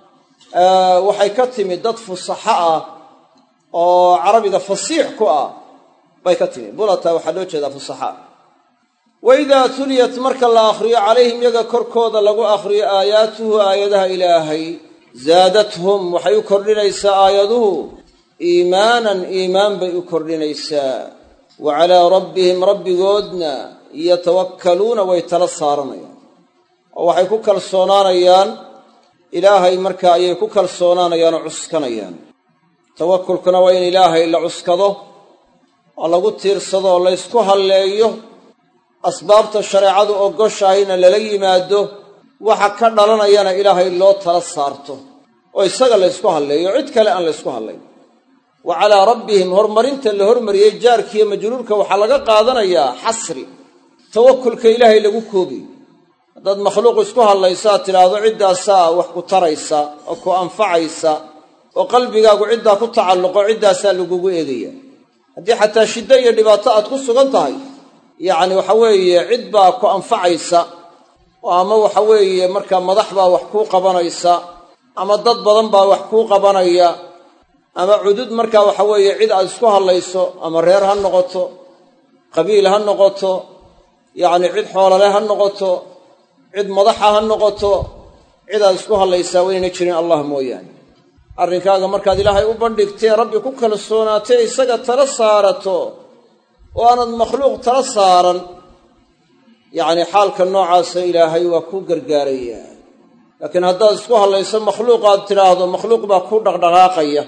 waxay ka timi dad fusaxo ah oo carabiga fasiix ku ah bay ka timi bulata waxaa loo jeedaa fusaxa wa idaa tuliyat marka la akhriyo calayhim yaga korkooda lagu akhriyo aayaatuhu aayadaha ilaahay zaadathum waxay u kordhinaysaa aayaduhu iimaanan iimaan bay u kordhinaysaa wa calaa rabbihim rabbigoodna yatawakkaluuna way tala saaranayaan oo waxay ku kalsoonaanayaan ilaahay markaa ayay ku kalsoonaanayaan oo cuskanayaan tawakulkuna waa in ilaahay la cuskado oo lagu tiirsado oo laysku halleeyo asbaabta shareecadu ogoshahayna lala yimaado waxa ka dhalanayana ilaahay loo tala saarto oo isaga laysku halleeyo cid kale aan laysku hallayn wa calaa rabbihim horumarinta la hormariyey jaarkiiyo majruurka waxaa laga qaadanayaa xasri tawakulka ilaahay lagu koobiyo haddaad makhluuq isku hadlayso aad tidhaahdo ciddaasaa wax ku taraysa oo ku anfacaysa oo qalbigaagu ciddaa ku tacalluqo ciddaasaa lagugu eegaya haddii xataa shiddo iyo dhibaato aad ku sugan tahay yacni waxa weeye cid baa ku anfacaysa oo ama waxa weeye markaa madax baa wax kuu qabanaysa ama dad badan baa wax kuu qabanaya ama cudud markaa waxa weeye cid aad isku hadlayso ama reer ha noqoto qabiil ha noqoto yacni cid xoolale ha noqoto cid madaxa ha noqoto cid aad isku hadlaysaa waynayna jirin allah mooyaane arrinkaaga markaad ilaahay u bandhigtee rabbi ku kalsoonaatee isaga tala saarato oo aanad makhluuq tala saaran yacni xaalka noocaasa ilaahay waa kuu gargaarayaa laakiin haddaad isku hadlayso makhluuqaad tidhaahdo makhluuq baa kuu dhaqdhaqaaqaya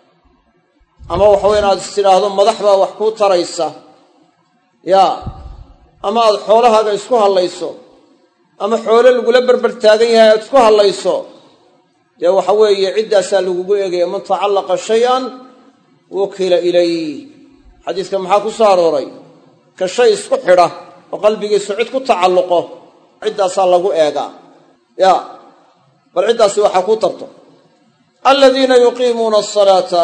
ama waxaweyn inaad is tidhaahdo madax baa wax kuu taraysa yaa ama aad xoolahaaga isku hadlayso ama xoolo lagula berber taagan yahay aad isku hadlayso dee waxa weeye ciddaasaa lagugu eegaya man tacallaqa shay-an wukila ilayh xadiiska maxaa ku soo arooray ka shay isku xidha oo qalbigiisu cid ku tacalluqo ciddaasaa lagu eegaa yaa bal ciddaasi waxaa kuu tarto aladiina yuqiimuuna asalaata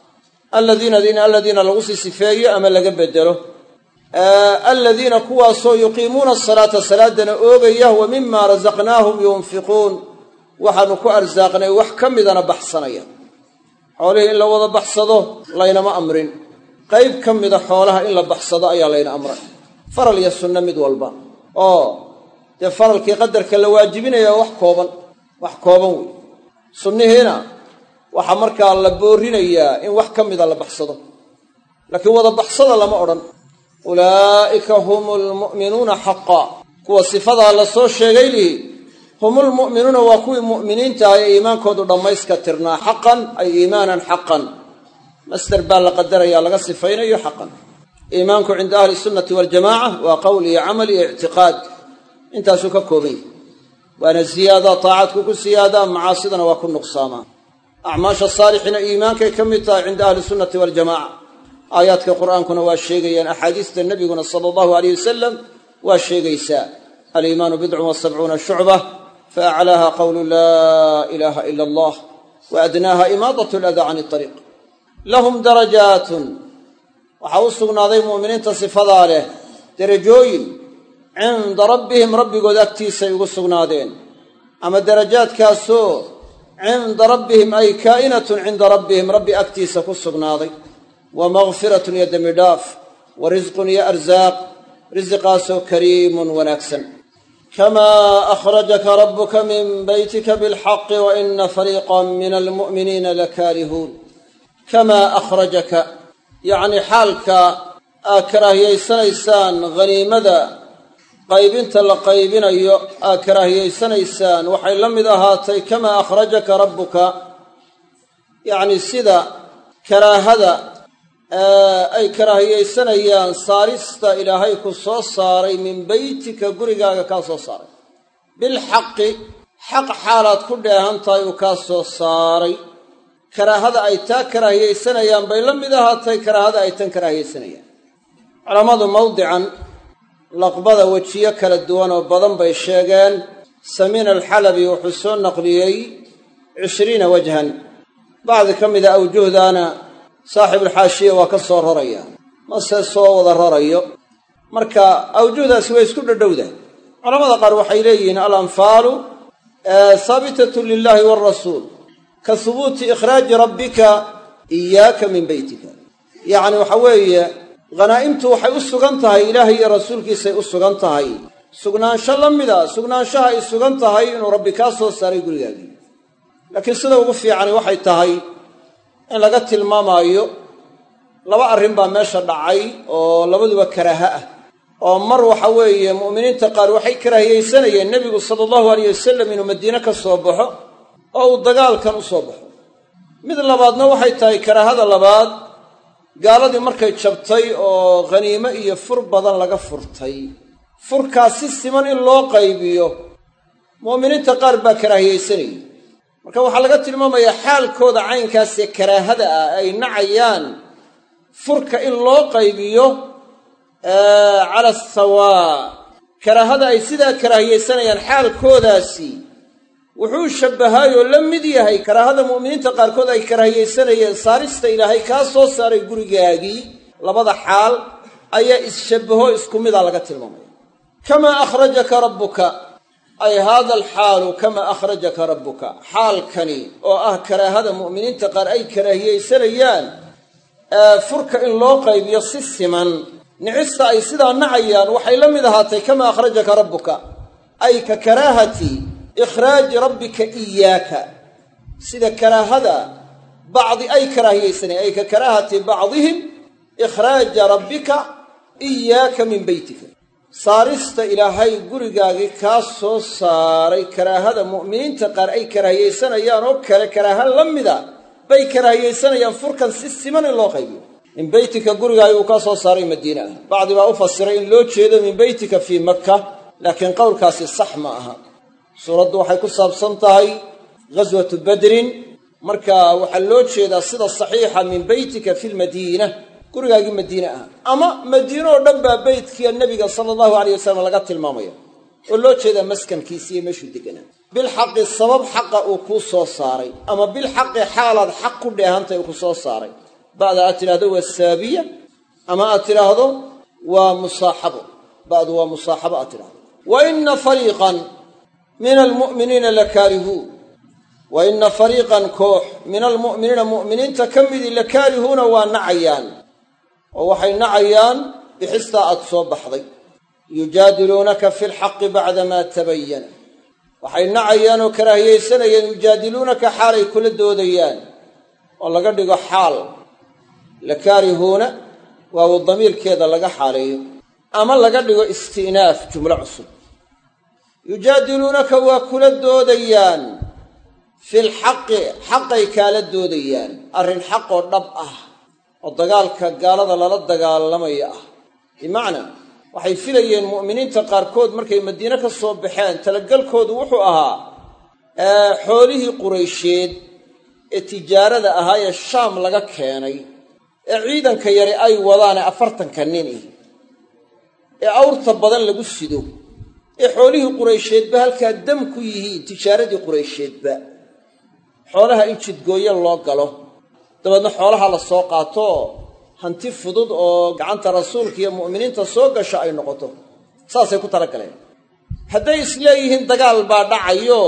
aladiina lagu sii sifeeyo ama laga bedelo aladiina kuwaasoo yuqiimuuna asalaata salaadana oogaya wa mima rasaqnaahum yunfiquun waxaanu ku arsaaqnay wax ka midana baxsanaya xoolihii in la wada baxsado laynama amrin qayb ka mida xoolaha in la baxsado ayaa layna amray faral iyo sunno mid walba oo dee faralkii qadarka la waajibinaya wax kooban wey sunnihiina waxaa markaa la boorinayaa in wax ka mida la baxsado laakiin wada baxsada lama odhan ulaa'ika humul mu'minuuna xaqaa kuwa sifadaa la soo sheegay lihi humul mu'minuuna waa kuwii mu'miniinta ah ee iimaankoodu dhammayska tirnaa xaqan ay iimaanan xaqan masdar baa la qadarayaa laga sifaynayo xaqan iimaanku cinda ahli sunnati waljamaaca waa qowl iyo camal iyo ictiqaad intaasuu ka kooban yahy waana ziyaada taacadku ku siyaadaa macaasidana waa ku nuqsaamaa acmaasha saalixina iimaankay ka mid tahay cinda ahli sunnati waljamaaca aayaadka qur'aankuna waa sheegayaan axaadiista nebiguna sala allahu alayh wasalam waa sheegaysaa aliimaanu bidcun wa sabcuuna shucba faaclaaha qawlu laa ilaaha ila allah wa adnaaha imaadat aladaa can ariiq lahum darajaatun waxaa u sugnaaday mu'miniinta sifadaa leh derajooyin cinda rabbihim rabbigood agtiisay ugu sugnaadeen ama darajaadkaasoo cinda rabbihim ay kaa'inatun cinda rabbihim rabbi agtiisa ku sugnaaday wa makfiratun iyo dembi dhaaf wa risqun iyo arsaaq risiqaasoo kariimun wanaagsan kamaa akhrajaka rabbuka min baytika bilxaqi wa ina fariiqan min almu'miniina lakaarihuun kamaa akhrajaka yacnii xaalka aad karaahiyaysanaysaan haniimada qaybinta la qaybinayo aad karaahiyaysanaysaan waxay la mid ahaatay kamaa akhrajaka rabbuka yacnii sida karaahada ay karaahiyaysanayaan saarista ilaahay ku soo saaray min beytika gurigaaga kaa soo saaray bilxaqi xaq xaalaad ku dheehan tahay uu kaa soo saaray karaahada ay taa karaahiyaysanayaan bay la mid ahaatay karaahada ay tan karaahiyaysanayaan culammadu mawdican laqbada wejiyo kala duwan oo badan bay sheegeen samiin alxalabi wuxuu soo naqliyey 20 wajhan bacdi ka mida awjuhdaana saaxibulxaashiya waa ka soo raraya mase soo wada rarayo marka awjuhdaasi way isku dhadhowdahay culamada qaar waxay leeyihiin alanfaalu haabitatun lilaahi waalrasuul ka hubuuti ikhraaji rabbika iyaaka min beytika yacni waxa weeye khanaa'imtu waxay u sugan tahay ilaahay iyo rasuulkiisay u sugan tahay sugnaansho la mida sugnaanshaha ay sugan tahay inuu rabbi kaa soo saaray gurigaagii laakiin sida ugu fiicani waxay tahay in laga tilmaamaayo laba arrin baa meesha dhacay oo labaduba karaaha ah oo mar waxa weeye mu'miniinta qaar waxay karaahiyaysanayeen nebigu sala allahu alayh wasalam inuu madiine ka soo baxo oo uu dagaalkan u soo baxo mid labaadna waxay tahay karaahada labaad gaaladii markay jabtay oo khaniimo iyo fur badan laga furtay furkaas si siman in loo qaybiyo mu'miniinta qaar baa karaahiyaysanayay marka waxaa laga tilmaamayaa xaalkooda caynkaasee karaahada ah ay nacayaan furka in loo qaybiyo cala asawaa karaahada ay sidaa karaahiyaysanayaan xaalkoodaasi wuxuu shabbahaayoo la mid yahay karaahada mu'miniinta qaarkood ay karaahiyaysanayeen saarista ilaahay kaa soo saaray gurigaagii labada xaal ayaa isshabbaho isku mida laga tilmaamaya kamaa akhrajaka rabbuka ay haada alxaalu kamaa akhrajaka rabbuka xaalkani oo ah karaahada mu'miniinta qaar ay karaahiyaysanayaan furka in loo qaybiyo si siman nicista ay sidaa nacayaan waxay la mid ahaatay kamaa akhrajaka rabbuka ay ka karaahati ikhraaji rabbika iyaaka sida karaahada bacdi ay karaahiyaysanayaan ay ka karaahati bacdihim ikhraaja rabbika iyaaka min beytika saarista ilaahay gurigaagii kaa soo saaray karaahada mu'miniinta qaar ay karaahiyaysanayaan oo kale karaaha la mida bay karaahiyaysanayaan furkan si siman in loo qaybiyo min beytika gurigaagii uu kaa soo saaray madiine ah bacdi baa u fasiray in loo jeedo min beytika fii makka laakiin qowlkaasi sax ma aha suuraddu waxay ku saabsan tahay ghaswatu badrin marka waxaa loo jeedaa sida saxiixa min beytika fi lmadiina gurigaagii madiine ah ama madiine oo dhan baa beytkiiya nebiga sala allahu alayh wasalam laga tilmaamaya oo loo jeedaa maskankiisi iyo meeshuu deganaa bilxaqi sabab xaqa uu kuu soo saaray ama bilxaqi xaalaad xaq ku dheehantahy uu ku soo saaray ba'da aad tidhaahdo waa saabiya ama aad tidhaahdo waa musaaxabo ba'du waa musaaxabo aad tidhahdo wa ina fariiqan min almu'miniina lakaarihuun wa inna fariiqan koox min almu'miniina mu'miniinta ka midii lakaarihuuna waa nacayaan oo waxay nacayaan bixistaa aad soo baxday yujaadiluunaka fi lxaqi bacdamaa tabayana waxay nacayaan oo karaahiyaysanayaan yujaadiluunaka xaalay kula doodayaan oo laga dhigo xaal lakaarihuuna waawu damiirkeeda laga xaaleeyo ama laga dhigo isti'naaf jumlo cusub yujaadiluunaka waa kula doodayaan filxaqi xaqay kaala doodayaan arrin xaqoo dhab ah oo dagaalka gaalada lala dagaalamaya ah bimacnaa waxay filayeen mu'miniinta qaarkood markay madiine ka soo baxeen talagalkoodu wuxuu ahaa xoolihii quraysheed ee tijaarada ahaa ee shaam laga keenay ee ciidanka yari ay wadaane 40 nin ee awrta badan lagu sido ee xoolihii quraysheedba halkaa dam ku yihiin tijaaradii quraysheedba xoolaha in jidgooyo loo galo dabeedna xoolaha la soo qaato hanti fudud oo gacanta rasuulka iyo mu'miniinta soo gasho ay noqoto saasay ku talagaleen hadday isleeyihiin dagaal baa dhacayo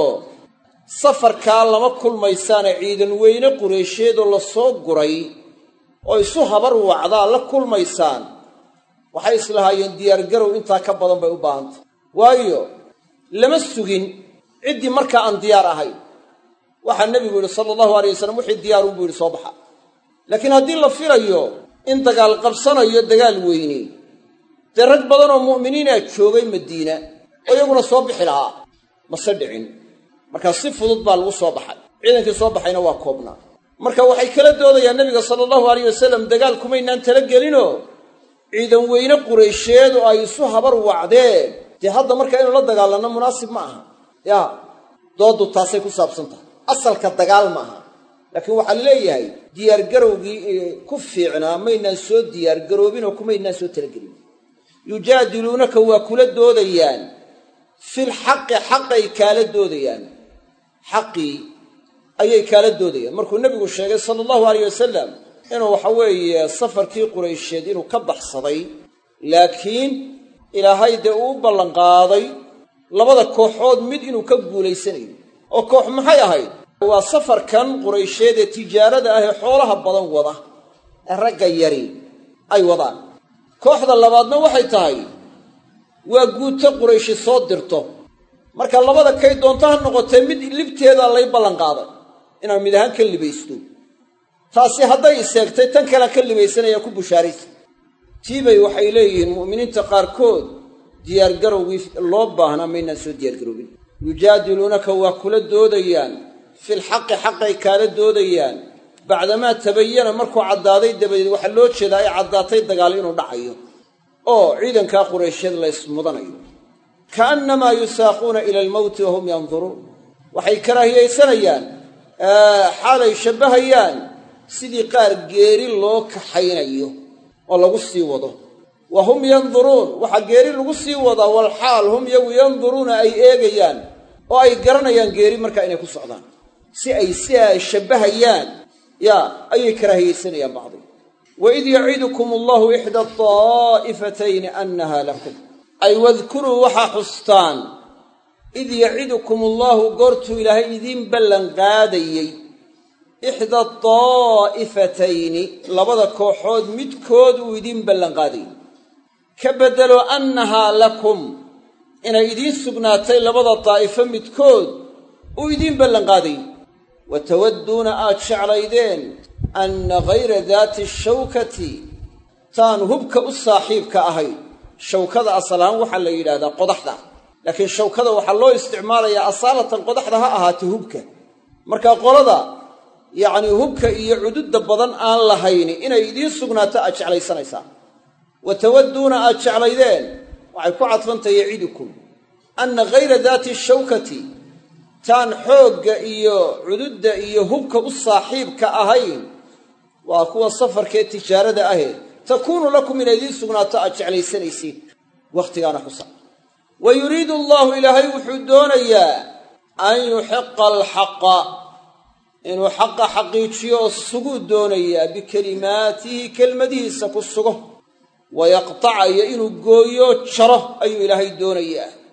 safarkaa lama kulmaysaane ciidan weyne quraysheedoo la soo guray oo isu habar wacdaa la kulmaysaan waxay islahaayeen diyaargarow intaa ka badan bay u baahantay waayo lama sugin ciddii markaa aan diyaar ahayn waxaa nebigu yidhi sala allahu alayh wasalam wixii diyaarun buu yidhi soo baxa laakiin haddii la filayo in dagaal qabsanayo dagaal weyne dee rag badanoo mu'miniinaa joogay madiina oo iyaguna soo bixi lahaa mase dhicin markaa si fudud baa lagu soo baxay ciidankii soo baxayna waa koobnaa marka waxay kala doodayaan nebiga sala allahu alayh wasalam dagaal kumaynaan tala gelinoo ciidan weyne quraysheed oo ay isu habar wacdeen dee hadda markaa inuu la dagaalanno munaasib ma aha yaa dooddu taasay ku saabsan tahay asalka dagaal ma aha laakiin waxaa leeyahay diyaargarowgii ku fiicnaa maynaan soo diyaargaroobin oo kumaynaan soo talagelin yujaadiluunaka waa kula doodayaan filxaqi xaqay kaala doodayaan xaqii ayay kaala doodayaan markuu nebigu sheegay sala allahu alayh wasalam inuu waxa weeye safarkii quraysheed inuu ka baxsaday laakiin ilaahay dee uu u ballanqaaday labada kooxood mid inuu ka guulaysanayo oo koox maxay ahayd waa safarkan quraysheed ee tijaarada ah ee xoolaha badan wada ee ragga yari ay wadaan kooxda labaadna waxay tahay waa guuto qurayshi soo dirto marka labada kay doonto ha noqotee mid libteeda lay ballanqaaday inaan mid ahaan ka libaysto taasi hadday iseegtay tan kale ka libaysanaya ku bushaaraysa tiibay waxay leeyihiin mu'miniinta qaarkood diyaargarowgii loo baahnaa maynaan soo diyaargaroobin yujaadiluunaka waa kula doodayaan filxaqi xaqay kaala doodayaan bacdamaa tabayana markuu caddaaday dabadeed waxaa loo jeedaa ay caddaatay dagaal inuu dhacayo oo ciidankaa quraysheed la ismudanayo ka'annamaa yusaaquuna ila almowti wahum yanduruun waxay karaahiyaysanayaan xaalay shabbahayaan sidii qaar geeri loo kaxaynayo oo lagu sii wado wa hum yanduruun waxaa geeri lagu sii wadaa walxaal hum yagu yanduruuna ay eegayaan oo ay garanayaan geeri markaa inay ku socdaan si ay sidaa shabbahayaan ayay karaahiyaysanayaan bacdi waid yacidukum allahu ixda daa'ifatayni annaha lakum ay wadkuruu waxaa xustaan id yacidukum allaahu goortuu ilaahay idiin ballanqaadayey ixda daa'ifatayni labada kooxood midkood uu idiin ballanqaadayey ka beddelo annahaa lakum inay idiin sugnaatay labada daa'ifo midkood uu idiin ballanqaadayey watawadduuna aad jeclaydeen anna hayra daati shawkati taan hubka u saaxiibka ahayd shawkada asal ahaan waxaa la yidhaahdaa qodaxda laakiin shawkada waxaa loo isticmaalayaa asaalatan qodaxda ha ahaatay hubka markaa qolada yacnii hubka iyo cududda badan aan lahayni inay idiin sugnaato aad jeclaysanaysaan watawadduuna aad jeclaydeen waxay ku cadfantahay yacidukum anna hayra daati shawkati taan xoogga iyo cududda iyo hubka u saaxiibka ahayn waa kuwa safarkee tijaarada ahee takuunu lakum inay idiin sugnaato aad jeclaysanaysiin wakhtigaana xusa wa yuriidu allaahu ilaahay wuxuu doonayaa an yuxiqa alxaqa inuu xaqa xaqiijiyo oo suguu doonayaa bikelimaatihi kelmadihiisa ku sugo wayaqtaca iyo inuu gooyo jaro ayuu ilaahay doonayaa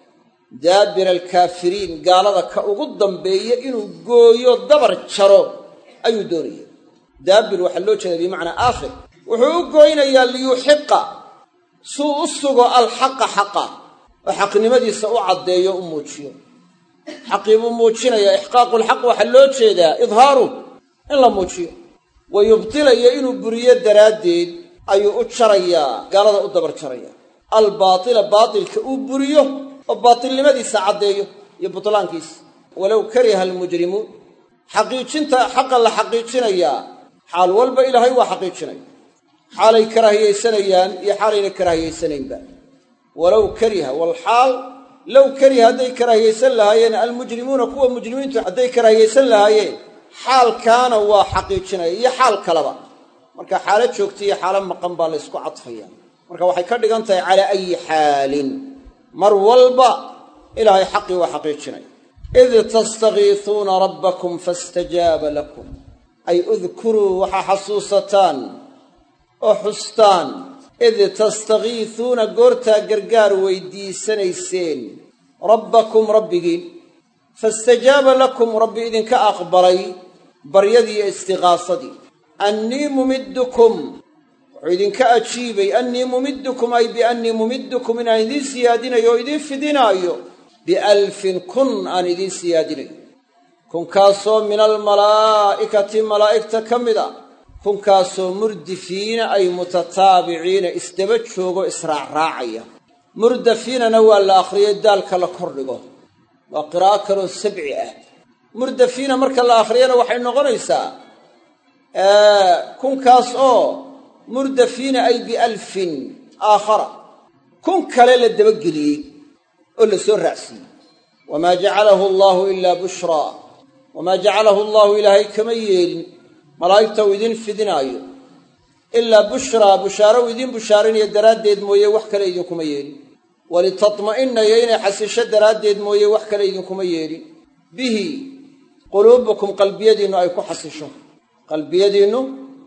daabira alkaafiriin gaalada ka ugu dambeeya inuu gooyo dabar jaro ayuu doonaya. daabir waxaa loo jeeda bimacnaa aakhir. wuxuu u gooynayaa liyuxiqa suu u sugo alxaqa xaqa oo xaqnimadiisa u caddeeyo u muujiyo. xaqii buu muujinayaa. ixqaaqulxaq waxaa loo jeedaa idhaaru in la muujiyo. wa yubtilayo inuu buriyo daraaddeed ayuu u jarayaa gaalada u dabar jaraya. albaatila baatilka uu buriyo oo baatilnimadiisa caddeeyo iyo butlaankiisa. walow kariha almujrimuun xaqiijinta xaqa la xaqiijinayaa xaal walba ilaahay waa xaqiijinaya. xaalay karaahiyaysanayaan iyo xaalayna karaahiyaysanaynba. walow kariha walxaal low kariha hadday karaahiyaysan lahaayeen almujrimuuna kuwa mujrimiintu hadday karaahiyaysan lahaayeen xaalkaana waa xaqiijinaya iyo xaal kaleba. marka xaalo joogta iyo xaalo maqan baa la ysku cadfaya. marka waxay ka dhigan tahay calaa ayi xaalin mar walba ilaahay xaqii waa xaqiijinaya. id tastakiisuuna rabbakum fastajaaba lakum ay udkuruu waxaa xasuusataan oo xustaan id tastakiisuuna goortaa gargaar weydiisanayseen rabbakum rabbigiin fastajaaba lakum rabbi idinka aqbalay baryadii iyo istiqaasadii. annii mumiddukum wuxuu idinka ajiibay annii mumiddukum ay biannii mumiddukum inaan idiin siyaadinayo oo idiin fidinaayo bialfin kun aan idiin siyaadinayo. kunkaasoo min almalaa'ikati malaa'igta ka mid a kunkaasoo murdifiina ay mutataabiciina isdaba joogo israacraacaya. murdafiinana waa la akhriyay daalka la kordhigo. waa qiraa'o kaloo sabci ah. murdafiina marka la akhriyana waxay noqonaysaa kunkaas oo murdafiina ay bialfin aakhara kun kale la dabageliyey oo la soo raacsiiyey. wamaa jacalahu allaahu ilaa bushraa wamaa jacalahu allaahu ilaahay kama yeelin malaa'igta uu idiin fidinaayo ilaa bushraa bushaaro uu idiin bushaarinayo daraaddeed mooye wax kale idinkuma yeelin. walitatma'inna iyo inay xasisho daraaddeed mooye wax kale idinkuma yeelin. bihi quluubukum qalbiyadiinnu ay ku xasisho qalbiyadiinnu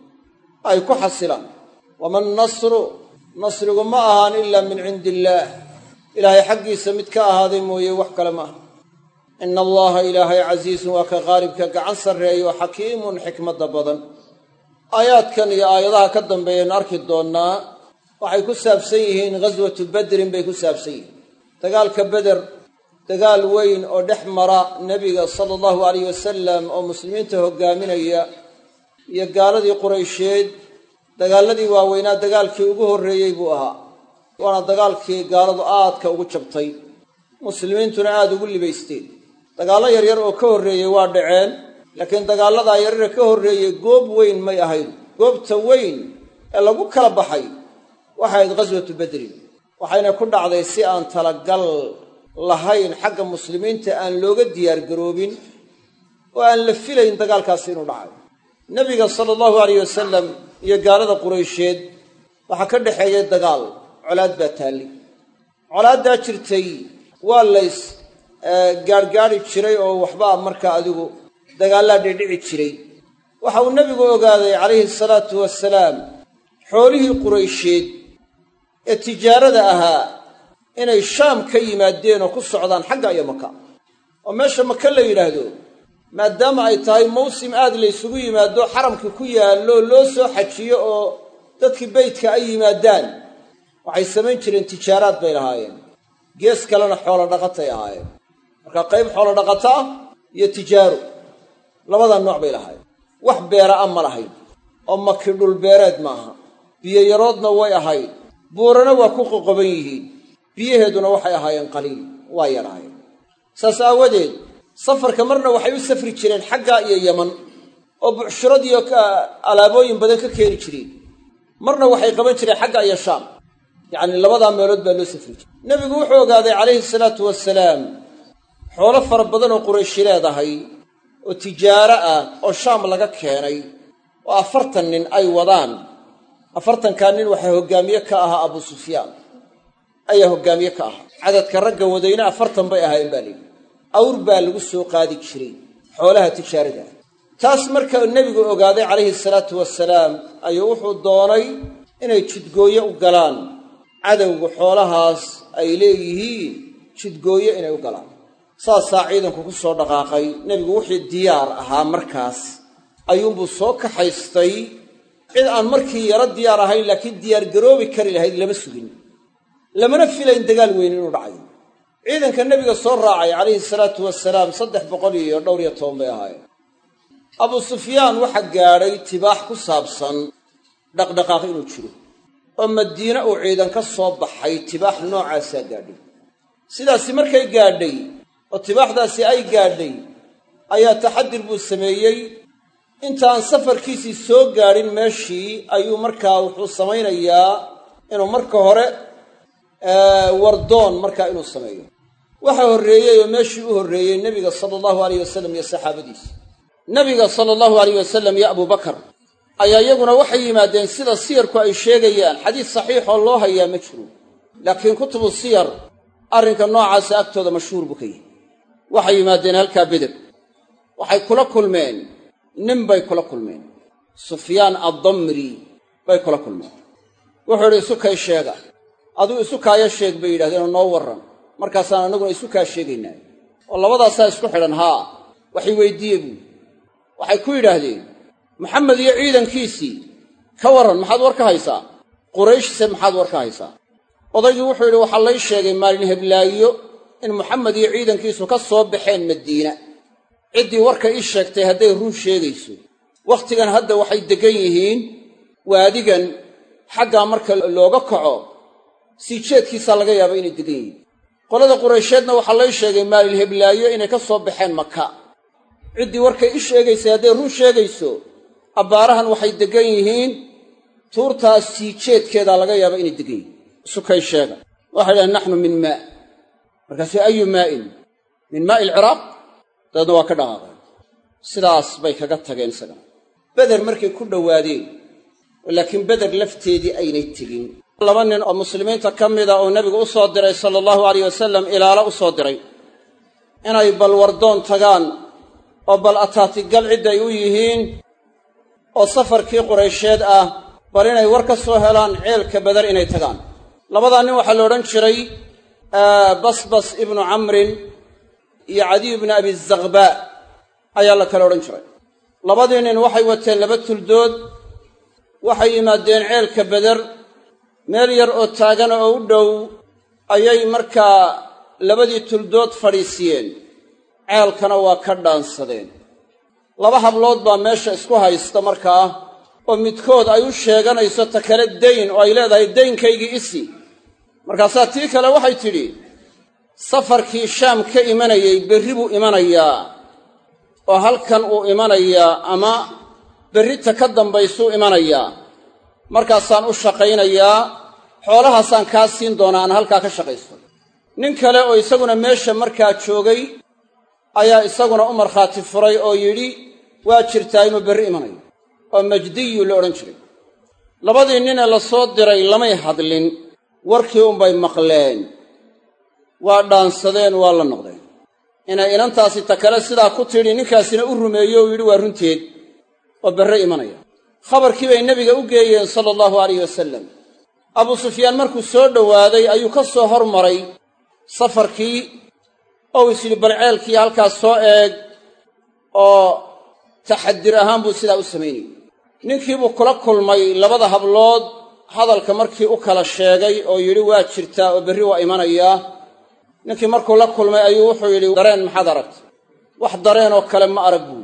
ay ku xasilaan. wama nnasru nasrigu ma ahaan ilaa min cindi illaah ilaahay xaggiisa mid ka ahaaday mooye wax kale ma aha. ina allaha ilaahay casiizun waa ka qaalibka gacan sarreeyo xakiimun xikmadda badan. aayaadkan iyo aayadaha ka dambeeyaynu arki doonnaa waxay ku saabsan yihiin ghaswatu badrin bay ku saabsan yihiin. dagaalka beder dagaal weyn oo dhex mara nebiga sala allahu alayh wasalam oo muslimiinta hoggaaminaya iyo gaaladii quraysheed. dagaaladii waaweynaa dagaalkii ugu horreeyey buu ahaa. waana dagaalkii gaaladu aadka ugu jabtay muslimiintuna aada ugu libaysteen. dagaallo yaryar oo ka horreeyey waa dhaceen, laakiin dagaalladaa yaryara ka horreeyey goob weyn may ahayn. goobta weyn ee lagu kala baxay waxay ahayd ghaswatu badrin. waxayna ku dhacday si aan talagal lahayn xagga muslimiinta aan looga diyaargaroobin oo aan la filayn dagaalkaasi inuu dhacayo. nebiga sala allahu alayh wasalam iyo gaalada quraysheed waxaa ka dhexeeyay dagaal. colaad baa taalli. colaaddaa jirtay waa lays gaargaari jiray oo waxbaa markaa adigu dagaallaa dhidhici jiray. waxa uu nebigu ogaaday calayhi salaatu wasalaam xoolihii quraysheed ee tijaarada ahaa inay shaam ka yimaadeen oo ku socdaan xagga iyo maka. oo meesha maka la yidhaahdo maadaama ay tahay mawsim aad laysugu yimaado xaramkii ku yaallo loo soo xajiyo oo dadkii beydka ay yimaadaan waxay samayn jireen tijaaraad bay lahaayeen. gees kalena xoolo dhaqatay ahaayeen. marka qayb xoolo dhaqato ah iyo tijaaro labada nooc bay lahaayeen. wax beera ah ma lahayn oo maki dhul beereed maaha. biyo yaroodna way ahayd. buurana waa ku qoqoban yihiin. biyaheeduna waxay ahaayeen qaliil waa yaraayeen. saas aawadeed safarka marna waxay u safri jireen xagga iyo yaman oo bucshuradiiyo alaabooyin badan ka keeni jireen. marna waxay qaban jireen xagga iyo shaam. yacni labadaa meelood baa loo safri jiray. nebigu wuxuu ogaaday calayhi salaatu wasalaam xoolo fara badan oo qurayshi leedahay oo tijaaro ah oo shaam laga keenay oo 40 nin ay wadaan. 40kaa nin waxaa hoggaamiye ka ahaa abu sufyaan ayaa hoggaamiye ka ahaa. cadadka ragga wadayna 40 bay ahaayeen baa layidhi. awr baa lagu soo qaadi jiray xoolaha tijaarada. taas marka nebigu ogaaday calayhi salaatu wasalaam ayuu wuxuu doonay inay jidgooye u galaan cadowga xoolahaas ay leeyihiin jidgooye inay u galaan saasaa ciidanku ku soo dhaqaaqay nebigu wixii diyaar ahaa markaas ayuunbuu soo kaxaystay cid aan markii yaro diyaar ahayn laakiin diyaar garoobi kari lahayd lama sugin lamana filayn dagaal weyn inuu dhacayo ciidanka nebiga soo raacay calayhi salaatu wasalaam 312 bay ahaayeen abu sufyaan waxa gaadhay tibaax ku saabsan dhaqdhaqaaq inuu jiro oo madiina uu ciidan ka soo baxay tibaax noocaasaa gaadhay sidaasi markay gaadhay oo tibaaxdaasi ay gaadhay ayaa taxadir buu sameeyey intaan safarkiisii soo gaadhin meeshii ayuu markaa wuxuu samaynayaa inuu marka hore wardoon markaa inuu sameeyo waxa horreeyey oo meeshii u horreeyey nebiga sala allahu alayh wasalam iyo saxaabadiisa nebiga sala allahu alayh wasalam iyo abubakar ayaa iyaguna waxay yimaadeen sida siyarku ay sheegayaan xadiis saxiixoo loo hayaa ma jiro laakiin kutubu siyar arrinka noocaasa agtooda mashhuur buu ka yahay waxay yimaadeen halkaa beder waxay kula kulmeen nin bay kula kulmeen sufyaan addamri bay kula kulmeen wuxuu idhi isu kay sheega aduu isu kaaya sheeg bay yidhahdeen oo noo warran markaasaan annaguna isu kaa sheegaynaa oo labadaasaa isku xidhan haa waxay weyddiiye buui waxay ku yidhaahdeen maxamed iyo ciidankiisii ka warran maxaad war ka haysaa qurayshse maxaad war ka haysaa odaygii wuxuu yidhi waxaa lay sheegay maalin heblaayo in maxamed iyo ciidankiisu ka soo baxeen madiina ciddii warka ii sheegtay hadday run sheegayso wakhtigan hadda waxay deggan yihiin waadigan xaggaa marka looga kaco sii jeedkiisaa laga yaaba inay deggan yihiin qolada quraysheedna waxaa lay sheegay maalin heblaayo inay ka soo baxeen maka ciddii warkay ii sheegaysay hadday run sheegayso abbaarahan waxay deggan yihiin tuurtaas sii jeedkeedaa laga yaaba inay deggan yihiin isukay sheega waxay dhahen naxnu min maa markaasi ayu maa'in min maa'i alciraaq dabeedna waa ka dhaqaaqeen sidaas bay kaga tageen isagana beder markay ku dhowaadeen laakiin beder lafteedii aynay tegin laba nin oo muslimiinta ka mida oo nebigu u soo diray sala allahu alayh wasalam ilaalo u soo diray inay bal wardoon tagaan oo bal ataatigal cidday u yihiin oo safarkii quraysheed ah bal inay war ka soo helaan ceelka beder inay tagaan labadaa nin waxaa la odhan jiray basbas ibnu camrin iyo cadiy ibnu abi zakbaa ayaa la kala odhan jiray labadii nin waxay wateen 2 tuldood waxay yimaadeen ceelka beder meel yar oo taagan oo u dhow ayay markaa 2 tuldood fadhiisiyeen ceelkana waa ka dhaansadeen 2 hablood baa meesha isku haysta markaa oo midkood ay u sheeganayso ta kale dayn oo ay leedahay daynkaygii isi markaasaa tii kale waxay tidhi safarkii shaam ka imanayay berri buu imanayaa oo halkan uu imanayaa ama berrita ka dambaysuu imanayaa markaasaan u shaqaynayaa xoolahaasaan kaa siin doonaa aan halkaa ka shaqaysto nin kale oo isaguna meesha markaa joogay ayaa isaguna u markhaati furay oo yidhi waa jirtaa inuu berri imanayo oo majdiyu la odhan jiray labadii ninee la soo diray lamay hadlin warkii unbay maqleen waa dhaansadeen waa la noqdeen inay inantaasi ta kale sidaa ku tidhi ninkaasina u rumeeyo oo yidhi waa runteed oo berre imanaya khabarkii bay nebiga u geeyeen sala allahu alayh wasalam abu sufyaan markuu soo dhowaaday ayuu ka soo hormaray safarkii oo is yidhi bal ceelkii halkaas soo eeg oo taxadir ahaan buu sidaa u samaynayay ninkiibuu kula kulmay 2 hablood hadalka markii u kala sheegay oo yidhi waa jirtaa oo berri waa imanayaa ninkii markuu la kulmay ayuu wuxuu yidhi dareen maxaad aragtay wax dareenoo kale ma arag buuyi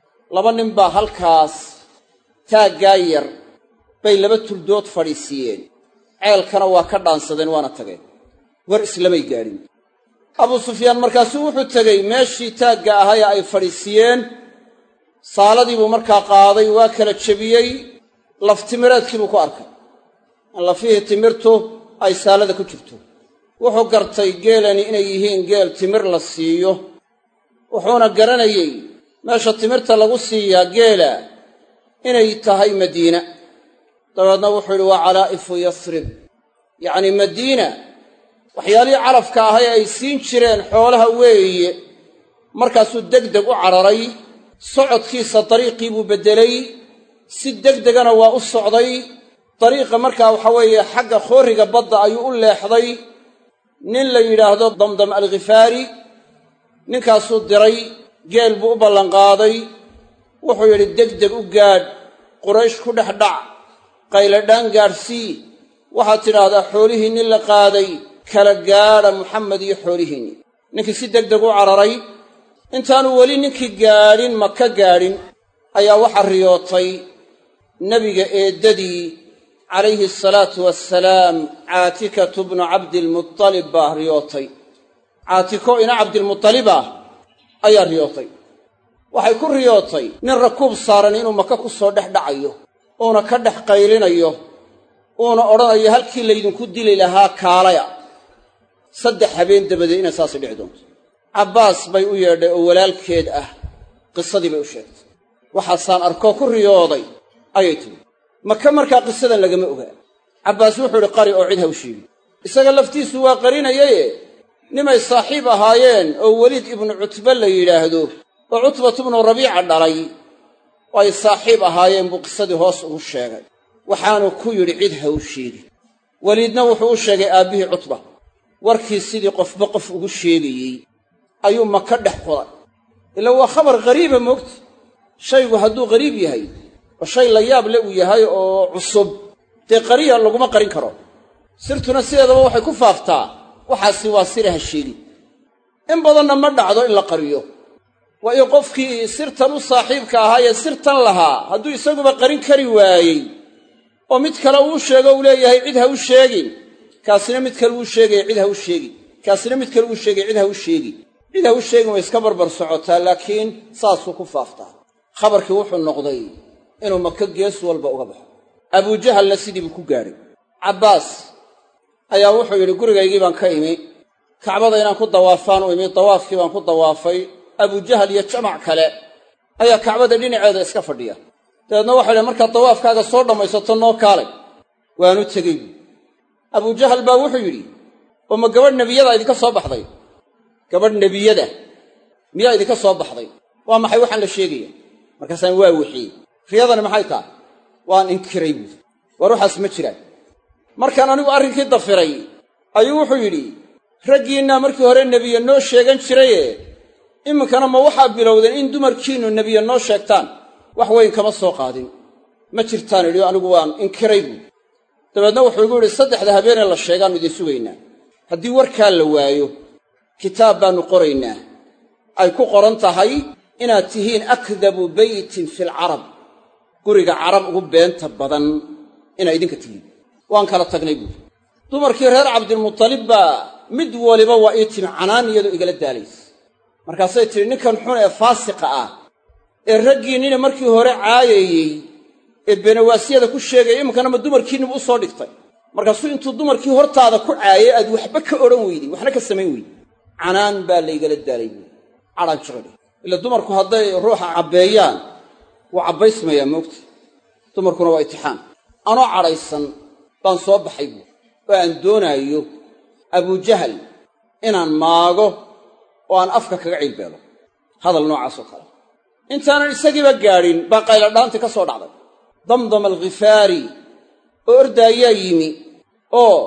2 nin baa halkaas taaggaa yar bay 2 tuldood fadhiisiiyeen ceelkana waa ka dhaansadeen waana tageen war islamay gaadhin abu sufyaan markaasuu wuxuu tegey meeshii taagga ahaya ay fadhiisiyeen saaladii buu markaa qaaday waa kala jebiyey laftimireedkii buu ku arkay in lafihii timirtu ay saalada ku jirto wuxuu gartay geelani inay yihiin geel timir la siiyo wuxuuna garanayey meesha timirta lagu siiyaa geela inay tahay madiina dabeedna wuxuu yidhi waa calaa'ifu yasrib yacnii madiina waxyaalihii calafka ahay ay siin jireen xoolaha weeye markaasuu degdeg u cararay socodkiisa dariiqii buu beddelay si degdegana waa u socday dariiqa markaa waxa weeye xagga khooriga badda ayuu u leexday nin la yidhaahdo damdam alghifaari ninkaasuu diray geel buu u ballanqaaday wuxuu yidhi degdeg u gaadh quraysh ku dhex dhac qayladhaan gaadhsii waxaad tidhaahdaa xoolihiinni la qaaday kala gaadha muxamed iyo xoolihiinni ninkii si degdeg u cararay intaanu weli ninkii gaadhin maka gaadhin ayaa waxaa riyootay nebiga eeddadii calayhi asalaatu wassalaam caatikatu bnu cabdilmutalib baa riyootay caatiko ina cabdilmutalib ah ayaa riyootay waxay ku riyootay nin rakuub saaran inuu maka ku soo dhex dhacayo uuna ka dhex qaylinayo uuna odhanayo halkii laydinku dili lahaa kaalaya 3 habeen dabadeed inay saasi dhici doonto cabbaas bay u yeedhay oo walaalkeed ah qisadii bay u sheegtay waxaasaan arkoo ku riyooday ayay tiri maka markaa qisadan lagama ogaa cabbaas wuxuu idhi qari oo cid ha u sheegin isaga laftiisu waa qarinayaye nimay saaxiib ahaayeen oo weliid ibnu cutba la yidhaahdo oo cutbatu bnu rabiica dhalay oo ay saaxiib ahaayeen buu qisadii hoos ugu sheegay waxaanu ku yidhi cid ha u sheegin weliidna wuxuu u sheegay aabbihii cutba warkii sidii qofba qof ugu sheegayey ayuu maka dhex qoday ila waa khabar qariiba moogta shaygu hadduu qariib yahay oo shay la yaab le uu yahay oo cusub dee qariya laguma qarin karo sirtuna sideedaba waxay ku faaftaa waxaasi waa sira ha sheegin in badanna ma dhacdo in la qariyo waa in qofkii sirtan u saaxiibka ahaa ee sirtan lahaa hadduu isaguba qarin kari waayey oo mid kale uu sheego uu leeyahay cid ha u sheegin kaasina mid kale uu sheegaya cid ha u sheegin kaasina mid kale uu sheegay cid ha u sheegin cid ha u sheegin way iska barbar socotaa laakiin saasuu ku faaftaa khabarkii wuxuu noqday inuu maka gees walba uga baxo abujahalna sidii buu ku gaadhay cabbaas ayaa wuxuu yidhi gurigaygii baan ka imi kacbada inaan ku dawaafaan u imi dawaafkii baan ku dawaafay abujahal iyo jamac kale ayaa kacbada dhinaceeda iska fadhiya dabeedna waxay idhahen markaad dawaafkaaga soo dhammaysato noo kaalay waanu tegey abujahal baa wuxuu yidhi oo ma gabadh nebiyada idinka soo baxday gabadh nebiyada miyaa idinka soo baxday waa maxay waxaan la sheegaya markaasaan waa wixiyey riyadani maxay tahay waan inkiray buuri war waxaas ma jiraan markaan anigu arrinkii dafiray ayuu wuxuu yidhi raggiinnaa markii hore nebiye noo sheegan jiraye iminkana ma waxaa bilowdeen in dumarkiinnu nebiye noo sheegtaan wax weyn kama soo qaadin ma jirtaan idhi anigu waan inkiray buuri dabeedna wuxuu igu yidhi 3 habeenee la sheegaannu idin sugaynaa haddii warkaa la waayo kitaab baannu qoraynaa ay ku qoran tahay inaad tihiin akdabu beytin filcarab guriga carab ugu beenta badan inaa idinka tihiin waan kala tagnay buuri dumarkii reer cabdilmutalib baa mid waliba waa ii timi canaan iyadoo igala daalaysa markaasay tidhi ninkan xun ee faasiqa ah ee raggiinnina markii hore caayayey ee beenawaasiyada ku sheegaya iminkana ma dumarkiinnibu u soo dhigtay markaasuu intuu dumarkii hortaada ku caayay aad waxba ka odhan weydey waxna ka samayn weydey canaan baa laygala daalay buuri cadhaan jiqidhi ila dumarku hadday ruuxa cabbeeyaan wuu cabbaysmayaa moogta dumarkuna waa itixaan anoo cadhaysan baan soo baxay buuri oo aan doonaayo abujahal inaan maago oo aan afka kaga ciilbeelo hadal noocaasoo kale intaanan isagiiba gaadhin baa qayladhaantii ka soo dhacday damdam alghifaari oo ordaayaa yimi oo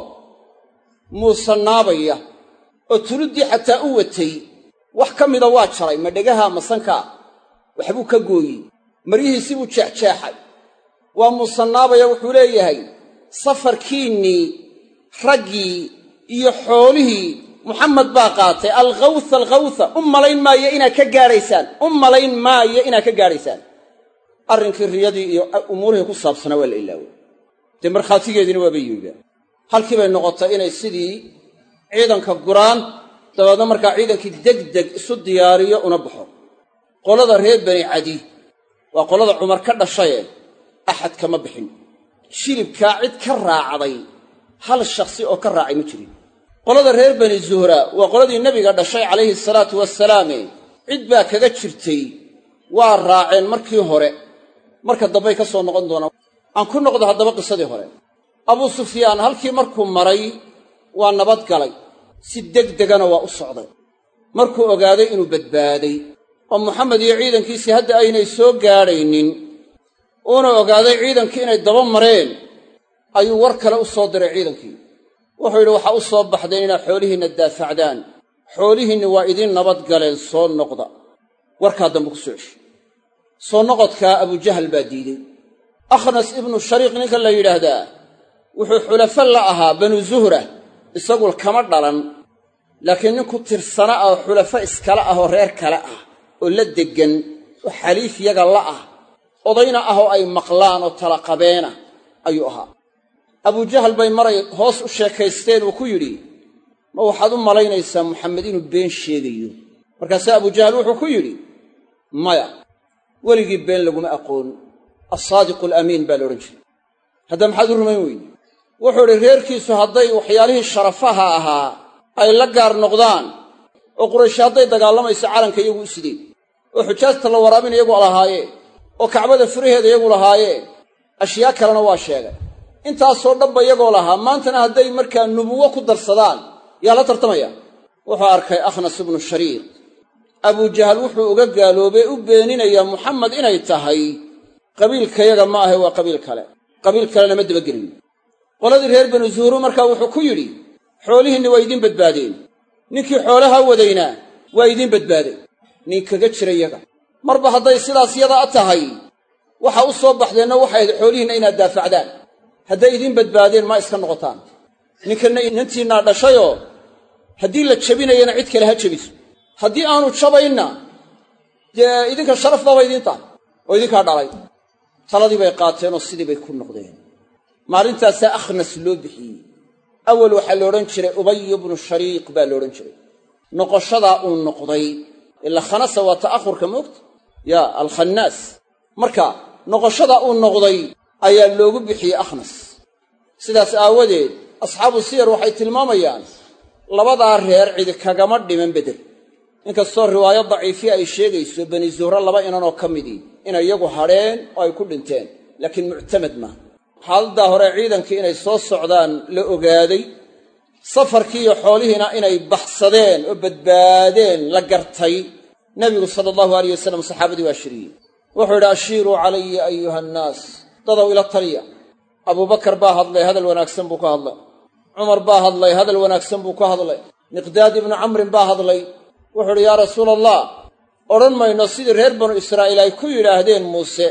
muusanaabaya oo tuluddii xataa u watay wax ka mida waa jaray ma dhegaha masankaa waxbuu ka gooyey maryihiisii buu jeexjeexay waa muusanaabaya wuxuu leeyahay safarkiinnii raggii iyo xoolihii muxamed baa qaatay alkhawtha u malayn maayo inaad ka gaadhaysaan arrinkii riyadii iyo umuurihii ku saabsanaa waa la ilaaway dee markhaatigeediina waaba yimiba halkii bay noqotay inay sidii ciidanka guraan dabeedna markaa ciidankii degdeg isu diyaariyo una baxo qolada reer bani cadi waa qolada cumar ka dhashaye axad kama bixin shilibkaa cid ka raacday hal shakhsi oo ka raacay ma jirin qolada reer bani zuhra waa qoladii nebiga dhashay calayhi salaatu wasalaame cid baa kaga jirtay waa raaceen markii hore marka dambay ka soo noqon doonaan aan ku noqdo haddaba qisadii hore abuu sufyaan halkii markuu maray waa nabad galay si degdegana waa u socday markuu ogaaday inuu badbaaday oo moxamed iyo ciidankiisii hadda aynay soo gaadhaynin uuna ogaaday ciidankii inay daba mareen ayuu war kale u soo diray ciidankii wuxuu yidhi waxaa u soo baxdeen inaad xoolihiinna daafacdaan, xoolihiinni waa idin nabad galeen, soo noqda. warkaa dambe ku soo ceshay. soo noqodkaa abujahal baa diidey. akhnas ibnu shariiq ninka la yidhaahdaa wuxuu xulafo la ahaa banu zuhra, isagu kama dhalan, laakiin nin ku tirsana ah oo xulafo iskala ah oo reer kale ah oo la deggan oo xaliif yaga la ah, odayna ah oo ay maqlaan oo tala qabeena ayuu ahaa. abujahal bay maray hoos u sheekaysteen uu ku yidhi, ma waxaad u malaynaysaa muxamed inuu been sheegayo? markaasaa abujahal wuxuu ku yidhi, maya, weligii been laguma aqoon, assaadiqu alamiin baa la odhan jiray. hadda maxaad u rumayn weyde? wuxuu idhi reerkiisu hadday waxyaalihii sharafaha ahaa ay la gaar noqdaan, oo qurayshi hadday dagaalamayso calanka iyagu u sideen, oo xujaajta la waraabin iyagu lahaayeen, oo kacbada furaheeda iyagu lahaayeen, ashyaa kalena waa sheegay. intaasoo dhanba iyagoo lahaa, maantana hadday markaa nubuwo ku darsadaan yaa la tartamaya. wuxuu arkay akhnas ibnu shariiq, abujahal wuxuu uga gaaloobay u beeninayaa muxamed inay tahay qabiilkayaga ma ahe waa qabiil kale, qabiil kalena ma dabagelin. qoladii reer banu zuhru markaa wuxuu ku yidhi, xoolihiinni waa idiin badbaadeen, ninkii xoolaha wadaynaa waa idiin badbaaday, nin kaga jira yaga. marba hadday sidaas yadaa tahay, waxa u soo baxdeenna waxay ahayd xoolihiinna inaad daafacdaan. hadday idiin badbaadeen maa iska noqotaan. ninkanna inantiinnaa dhashayoo haddii la jebinayana cid kale ha jebiso, haddii aanu jabaynna dee idinka sharaf baaba idiin tahay oo idinkaa dhalay. taladii bay qaateenoo sidii bay ku noqdeen. maalintaasaa akhnas loo bixiyey. awal waxaa la odhan jiray ubay ibnu shariiq baa la odhan jiray. noqoshadaa uu noqday, ila khanasa waa ta'ahurka moogta, yaa alkhannaas. marka noqoshadaa uu noqday ayaa loogu bixiyey akhnas. sidaas aawadeed asxaabu siyar waxay tilmaamayaan labadaa reer cidi kagama dhiman bedel. inkastoo riwaayo daciifiya ay sheegayso bani zuhra laba inanoo ka midii inay iyagu hadheen oo ay ku dhinteen, laakiin muctamad maaha. xaaladdaa hore ciidankii inay soo socdaan la ogaaday, safarkii iyo xoolihiina inay baxsadeen oo badbaadeen la gartay. nebigu sala allahu alayh wasalam saxaabadii waa shiriyey. wuxuu yidhi, ashiiruu calaya ayuha annaas, dadow ila taliya. abubakar baa hadlay, hadal wanaagsan buu ka hadlay. cumar baa hadlay, hadal wanaagsan buu ka hadlay. miqdaad ibnu camrin baa hadlay. wuxuu idhi, yaa rasuula allah, odhan mayno sidii reer banu israa'iil ay ku yidhaahdeen muuse,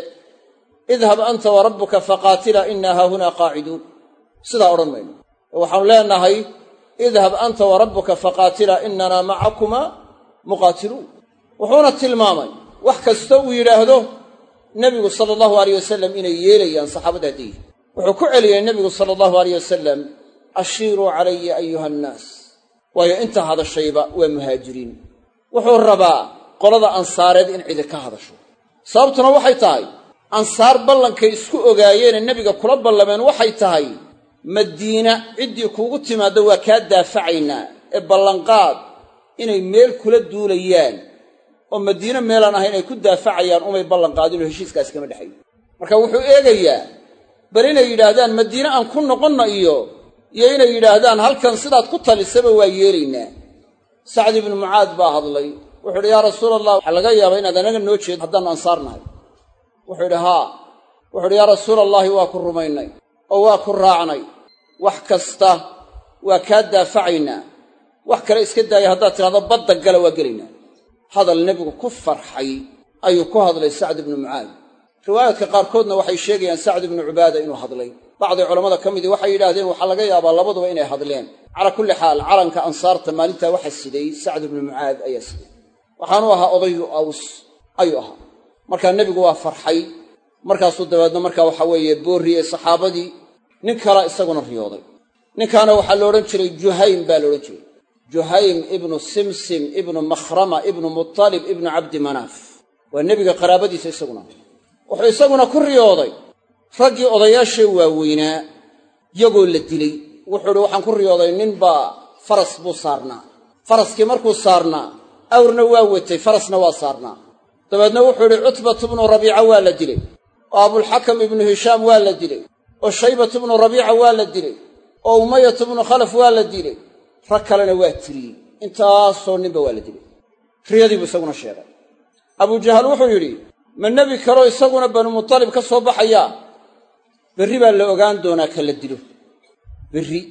idhab anta wa rabbuka faqaatila innaa haahunaa qaaciduun. sidaa odhan mayno. waxaanu leenahay, idhab anta wa rabbuka faqaatila innanaa macakumaa muqaatiluun. wuxuuna tilmaamay wax kastoo uu yidhaahdo nebigu sala allahu alayh wasalam inay yeelayaan saxaabadda haddiyi. wuxuu ku celiyey nebigu sala allahu alayh wasalam, ashiiruu calaya ayuha annaas, waayo inta hadashayba waa muhaajiriin. wuxuu rabaa qolada ansaareed in cidi ka hadasho. sababtuna waxay tahay, ansaar ballankay isku ogaayeene nebiga kula ballameen waxay tahay, madiina ciddii kuugu timaaddo waa kaa daafacaynaa, ee ballanqaad inay meel kula duulayaan oo madiine meelaan ahayn ay ku daafacayaan umay ballanqaadinoo heshiiskaasi kama dhexayo. marka wuxuu eegayaa bal inay yidhaahdaan madiine aan ku noqonna iyo inay yidhaahdaan halkan sidaad ku talisaba waa yeelaynaa. sacd ibnu mucaad baa hadlay. wuxuu idhi, yaa rasuula allah, waxaa laga yaabaa inaad anaga noo jeed haddaannu ansaar nahay. wuxuu idhi, haa. wuxuu idhi, yaa rasuula allaahi, waa ku rumaynay oo waa ku raacnay, wax kasta waa kaa daafacaynaa, wax kale iska daaya haddaad tidhahdo badda gala waa gelaynaa. hadal nebigu ku farxay ayuu ku hadlay sacd ibnu mucaad. riwaayaadka qaarkoodna waxay sheegayaan sacd ibnu cubaada inuu hadlay. bacdi culammada ka midii waxay yidhaahdeen waxaa laga yaabaa labaduba inay hadleen. calaa kulli xaal, calanka ansaarta maalintaa waxa siday sacd ibnu mucaad ayaa siday. waxaanu ahaa odayu aws ayuu ahaa. markaa nebigu waa farxay. markaasuu dabeedna markaa waxa weeye boorriyey saxaabadii. nin kala isaguna riyooday. ninkaana waxaa la odhan jiray juhaym baa la odhan jiray. juhaym ibnu simsim ibnu makhrama ibnu mutalib ibnu cabdi manaaf. waa nebiga qaraabadiisa isaguna. wuxuu isaguna ku riyooday raggii odayaashee waaweynaa yagoo la dilay. wuxuu idhi, waxaan ku riyooday ninbaa faras buu saarnaa. faraskii markuu saarnaa, awrna waa watay, farasna waa saarnaa. dabeedna wuxuu idhi, cutbatu bnu rabiica waa la dilay, oo abulxakam ibnu hishaam waa la dilay, oo shaybatu bnu rabiica waa la dilay, oo umayatu bnu khalaf waa la dilay. rag kalena waa tiriyey. intaasoo ninba waa la dilay. riyadiibuu isaguna sheegay. abujahal wuxuu yidhi, ma nebi kaloo isaguna banu mutalib ka soo baxayaa? berri baa la ogaan doonaa ka la dilo. berri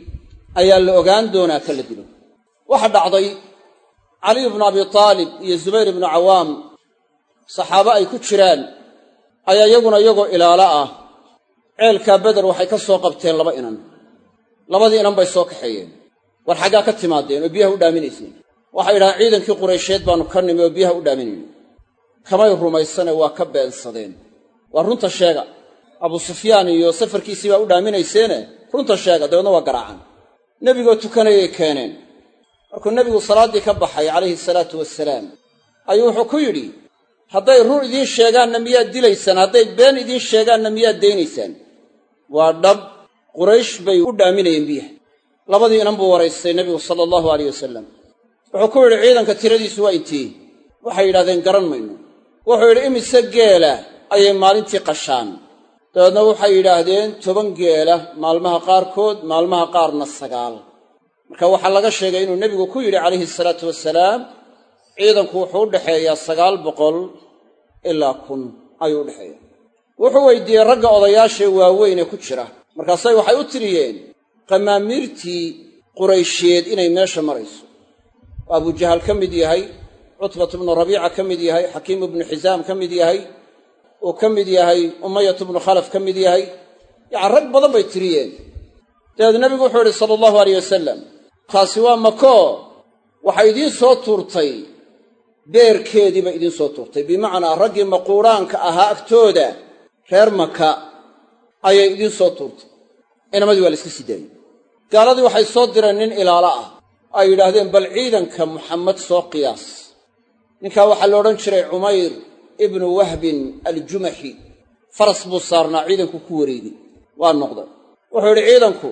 ayaa la ogaan doonaa ka la dilo. waxa dhacday cali ibnu abi taalib iyo zubayr ibnu cawaam saxaabo ay ku jiraan ayaa iyaguna iyagoo ilaalo ah ceelkaa beder waxay ka soo qabteen 2 inan. 2dii inan bay soo kaxeeyeen. war xaggaa ka timaadeen oo biyaha u dhaaminayseen? waxay yidhahaan ciidankii quraysheed baannu ka nimi oo biyaha u dhaaminayno. kamay rumaysane waa ka beensadeen. waa runta sheega, abu sufyaan iyo safarkiisii baa u dhaaminayseene runta sheega. dabeedna waa garaacaan. nebigoo tukanayay keeneen. markuu nebigu salaaddii ka baxay calayhi salaatu wasalaam ayuu wuxuu ku yidhi, hadday run idiin sheegaanna miyaad dilaysaan? hadday been idiin sheegaanna miyaad daynaysaan? waa dhab, quraysh bay u dhaaminayeen biyaha. 2dii inan buu waraystay nebigu sala allahu alayh wasalam. wuxuu ku yidhi, ciidanka tiradiisu waa intii? waxay yidhahdeen garan mayno. wuxuu yidhi, imise geela ayay maalintii qashaan? dabeedna waxay yidhaahdeen 10 geela maalmaha qaarkood, maalmaha qaarna 9. marka waxaa laga sheegay inuu nebigu ku yidhi calayhi salaatu wasalaam, ciidanku wuxuu u dhexeeyaa 900 ilaa 1000 ayuu u dhexeeyaa. wuxuu weydiiyey ragga odayaashee waaweyn ee ku jira. markaasay waxay u tiriyeen qamaamiirtii quraysheed inay meesha marayso. abujahal ka mid yahay, cutbat ibnu rabiica ka mid yahay, xakiim ibnu xisaam ka mid yahay, uu ka mid yahay umayat ibnu khalaf ka mid yahay. yacni rag badan bay tiriyeen. dabeed nebigu wuxuu yidhi sala allahu alayh wasalam, taasi waa mako, waxay idiin soo tuurtay beerkeediiba idiin soo tuurtay. bimacnaa raggii maquuraanka ahaa agtooda reer maka ayay idiin soo tuurtay. inamadii waa la iska sii daayey. gaaladii waxay soo direen nin ilaalo ah. ay yidhaahdeen bal ciidanka muxamed soo qiyaas. ninkaa waxaa la odhan jiray cumayr ibnu wahbin aljumaxi. faras buu saarnaa, ciidanku ku wareegay, waa noqday. wuxuu yidhi, ciidanku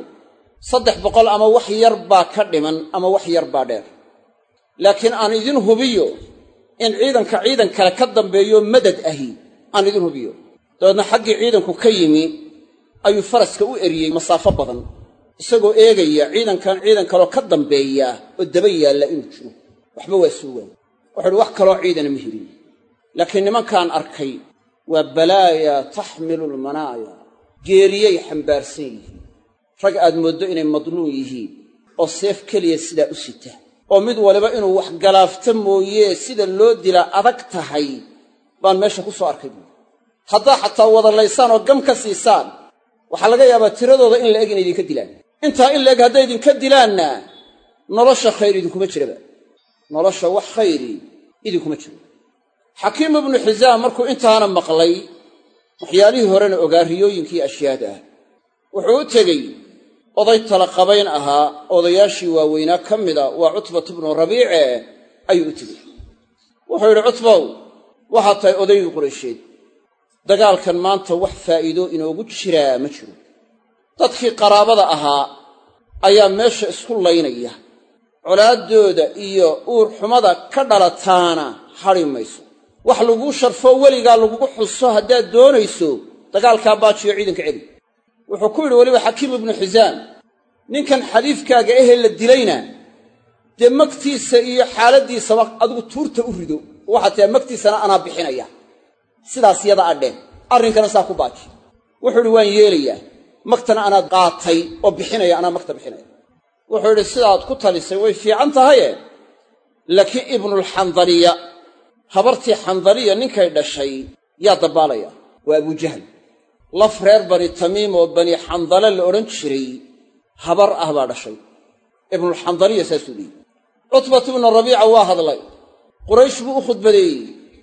300 ama wax yar baa ka dhiman ama wax yar baa dheer. laakiin aan idin hubiyo in ciidanka ciidan kale ka dambeeyo madad ahi aan idin hubiyo. dabeedna xaggii ciidanku ka yimi ayuu faraska u eriyey masaafo badan, isagoo eegaya ciidankan ciidan kaloo ka dambeeya oo daba yaalla inuu jiro. waxba waa suugaan. wuxuu yidhi, wax kaloo ciidana ma helin. laakiin nimankaan arkay waa balaaya taxmilu lmanaaya, geeriyay xambaarsan yihiin. rag aad mooddo inay madluun yihiin oo seef keliya sidaa u sita, oo mid waliba inuu wax galaafta mooyee sida loo dilaa adag tahay baan meesha ku soo arkay buuri. haddaa xataa wadalaysaan oo gam ka siisaan, waxaa laga yaabaa tiradooda in la eg inay idinka dilaan. intaa in la eg hadday idinka dilaanna nolosha khayr idinkuma jiraba. nolosha wax khayri idinkuma jiro. xakiim ibnu xisaam markuu intaana maqlay, waxyaalihii horena ogaa riyooyinkii ashyaada ah, wuxuu u tegey oday talaqabayn ahaa, odayaashii waaweynaa ka mida, waa cutbat ibnu rabiice, ayuu u tegey. wuxuu yidhi, cutbow, waxaad tahay odaygii quraysheed. dagaalkan maanta wax faa'iido inoogu jiraa ma jiro. dadkii qaraabada ahaa ayaa meesha isku laynaya. colaaddooda iyo uur xumada ka dhalataana hadhi mayso. wax laguu sharfo weligaa lagugu xuso haddaad doonayso, dagaalkaa baajiyo ciidanka celi. wuxuu ku yidhi weliba xakiim ibnu xisaam, ninkan xaliifkaaga ehee la dilayna dee magtiisa iyo xaaladdiisaba adigu tuurta u rido. waxaad tahay magtiisana anaa bixinaya. sidaas yada adheh, arrinkana saa ku baaji. wuxuu yidhi, waan yeelayaa. magtana anaad qaatay oo bixinaya, anaa magta bixinaya. wuxuu yidhi, sidaad ku talisay way fiican tahaye, laakiin ibnulxandaliya, habartii xandaliya ninkay dhashay yaa dabbaalaya. waa abujahal. laf reer bani tamiim oo bani xandale la odhan jiray habar ah baa dhashay. ibnulxandaliya saasuu dhihi. cutbat ibnu rabiica waa hadlay. quraysh buu u khudbadeeyey.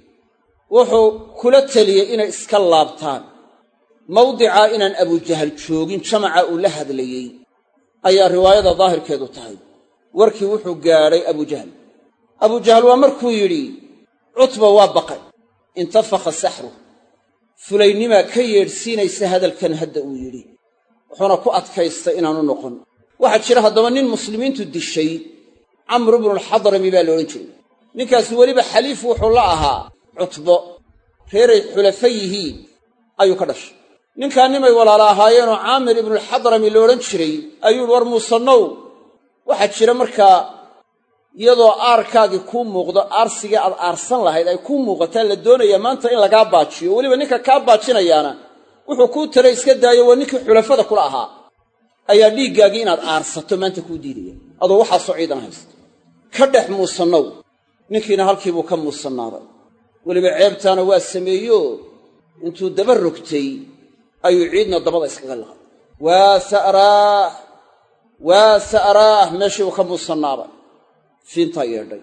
wuxuu kula teliyey inay iska laabtaan. mawdicaa inaan abujahal joogin jamaca uu la hadlayey ayaa riwaayada daahirkeedu tahay. warkii wuxuu gaadhay abujahal. abujahal waa markuu yidhi, cutba waa baqay. intafakha saxru, fulaynimaa ka yeedhsiinaysa hadalkan hadda uu yidhi. wuxuuna ku adkaystay inaanu noqon. waxaa jira haddaba nin muslimiintu dishay, camr ibnulxadrami baa la odhan jiray. ninkaasi weliba xaliif wuxuu la ahaa cutbo, reeray xulafa yihiin ayuu ka dhashay. ninkaa nimay walaala ahaayeenoo caamir ibnulxadrami la odhan jiray ayuu war muusanow, waxaa jira markaa iyadoo aarkaagii kuu muuqdo, aarsigii aad aarsan lahayd ay kuu muuqataa la doonayaa maanta in lagaa baajiyo. weliba ninka kaa baajinayaana wuxuu kuu taray iska daayo waa ninkii xulafada kula ahaa. ayaa dhiiggaagii inaad aarsato maanta kuu diidaya adoo waxaasoo ciidan haysta ka dhex muusannow ninkiina halkiibuu ka muusannaaday weliba ceebtaana waa sameeyo intuu daba rogtay ayuu ciidna dabada iskaga laqay waa sa'raah meeshii uu ka muusannaabay fiintaa yeedhay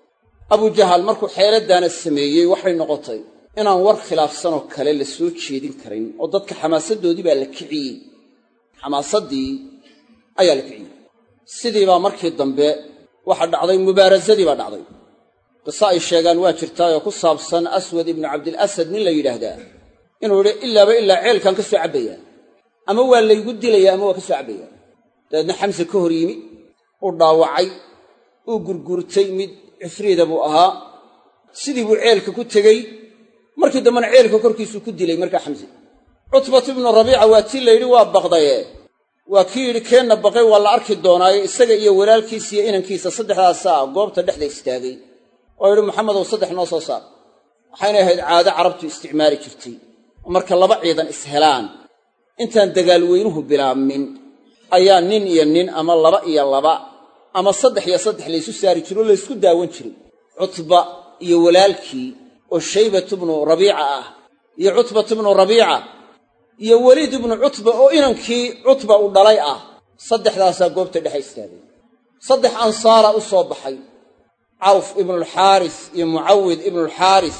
abujahal markuu xeeladdaana sameeyey waxay noqotay inaan war khilaafsanoo kale la soo jeedin karin oo dadka xamaasaddoodii baa la kiciyey xamaasaddii ayaa la kiciyey sidii baa markii dambe waxa dhacday mubaarasadii baa dhacday qiso ay sheegaan waa jirtaayoo ku saabsan aswad ibnu cabdilasad nin la yidhaahdaa inuu yidhi ilaaba ilaa ceelkaan ka soo cabbayaa ama waa laygu dilayaa ama waa ka soo cabbayaa dabeedna xamse ka hor yimi uu dhaawacay uu gurgurtay mid cifriida buu ahaa sidii buu ceelka ku tegey markii dambena ceelka korkiisuu ku dilay markaa xamse cutbat ibnu rabiica waa tii layidhi waa baqdaye waa kii yidhi keenna baqay waa la arki doonaaye isaga iyo walaalkiisa iyo inankiisa saddexdaasaa goobta dhexda istaagay oo yidhi maxamedow saddex noo soo saar waxaynay ahayd caado carabtu isticmaali jirtay oo marka laba ciidan ishelaan intaan dagaal weynuhu bilaabmin ayaa nin iyo nin ama laba iyo laba ama saddex iyo saddex laysu saari jiro oo laysku daawan jiray cutba iyo walaalkii oo shaybatu bnu rabiica ah iyo cutbatu bnu rabiica iyo weliid ibnu cutba oo inankii cutba u dhalay ah saddexdaasaa goobta dhexe istaagay saddex ansaara u soo baxay cawf ibnulxaaris iyo mucawid ibnulxaaris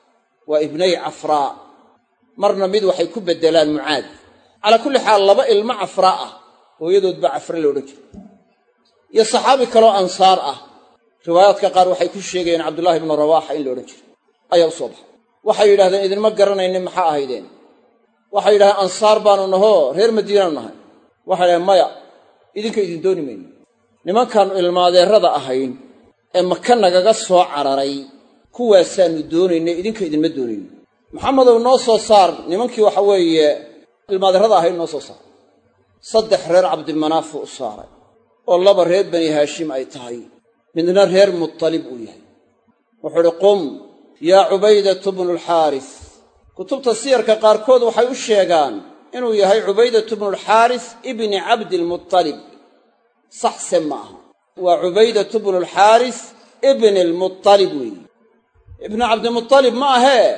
waa ibnay cafraa marna mid waxay ku beddelaan mucaad calaa kulli xaal laba ilmo cafraa ah hooyadood baa cafre la odhan jiray iyo saxaabi kaloo ansaar ah riwaayaadka qaar waxay ku sheegayeen cabdullaahi ibnu rawaaxa in la odhan jiray ayaa u soo baxay waxay yidhahdeen idinma garanaynin maxaa ahaydeen waxay yidhahdeen ansaar baanu nahoo reer madiinaanu nahay waxay dhahdeen maya idinka idin dooni mayno nimankaannu ilmaadeerrada ahayn ee maka nagaga soo cararay kuwaasaannu doonaynay idinka idinma doonayno maxamedow noo soo saar nimankii waxa weeye ilmaadeerrada ahayn noo soo saar saddex reer cabdimanaafuu u saaray oo laba reer bani haashim ay tahay midna reer mutalib uu yahay wuxuu uhi qum yaa cubaydatu bnulxaaris kutubta siyarka qaarkood waxay u sheegaan inuu yahay cubaydatu bnulxaaris ibni cabdiilmutalib saxse ma aha waa cubaydatu bnulxaaris ibni almutalib weeye ibnu cabdimutalib ma ahee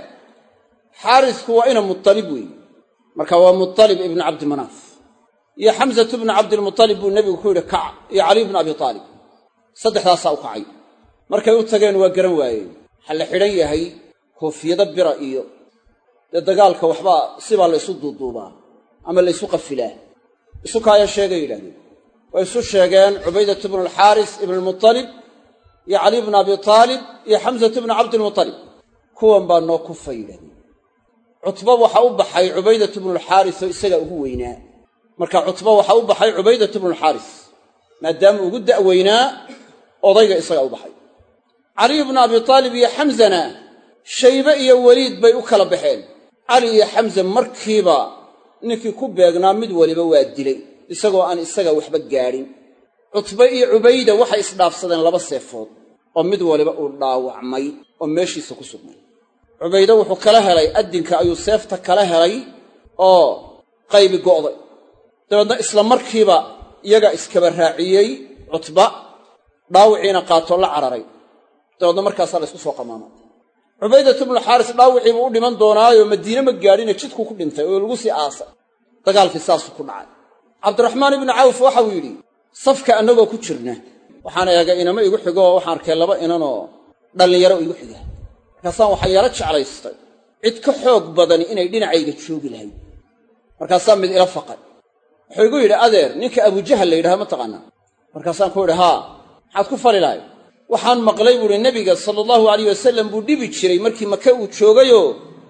xaarisku waa ina mutalib weeye marka waa mutalib ibnu cabdimanaaf iyo xamsatu bnu cabdilmutalib buu nebigu ku yidhi kac iyo caliy bnu abi taalib saddexdaasaa u kacay markay u tageen waa garan waayeen waxaa la xidhan yahay koofiyado bira iyo dee dagaalka waxbaa sibaa la ysu duuduubaa ama la ysu qafilaa isu kaaya sheegay yidhahdeen way isu sheegeen cubaydatu bnulxaaris ibnulmutalib iyo caliy bnu abi taalib iyo xamsatu bnu cabdilmutalib kuwan baa noo kufa yidhahdeen cutba waxaa u baxay cubaydatu bnulxaaris oo isagaa ugu weynaa marka cutba waxaa u baxay cubaydatu bnulxaaris maadaama ugu da'weynaa odayga isagaa u baxay caliy bnu abi taalib iyo xamsana shaybe iyo weliid bay u kala baxeen cali iyo xamse markiiba ninkii ku beegnaa mid waliba waa dilay isagoo aan isaga waxba gaadhin cutbe iyo cubayda waxay isdhaafsadeen laba seefood oo mid waliba uu dhaawacmay oo meeshiisa ku sugnay cubayde wuxuu kala helay addinka ayuu seefta kala helay oo qaybi go'day dabeedna isla markiiba iyagaa iskaba raaciyey cutba dhaawiciina qaatoo la cararay dabeedna markaasaa la ysku soo qamaamay cubaydatu bnuxaaris dhaawicii buu u dhiman doonaayoo madiine ma gaadhine jidkuu ku dhintay oo lagu sii aasay dagaalkii saasuu ku dhacay cabdiraxmaan ibnu cawf waxau yidhi safka annagoo ku jirna waxaan eegay inama igu xigo oo waxaan arkay laba inanoo dhallinyaro igu xiga markaasaan waxaan yaro jeclaystay cid ka xoog badani inay dhinacayga joogi lahayd markaasaa mid ila faqay wuxuu igu yidhi adeer ninka abujahal la yidhaha ma taqaanaa markaasaan ku idhi haa maxaad ku fali lahay waxaan maqlay buuhi nebiga sala allahu alayh wasalam buu dhibi jiray markii maka uu joogayoo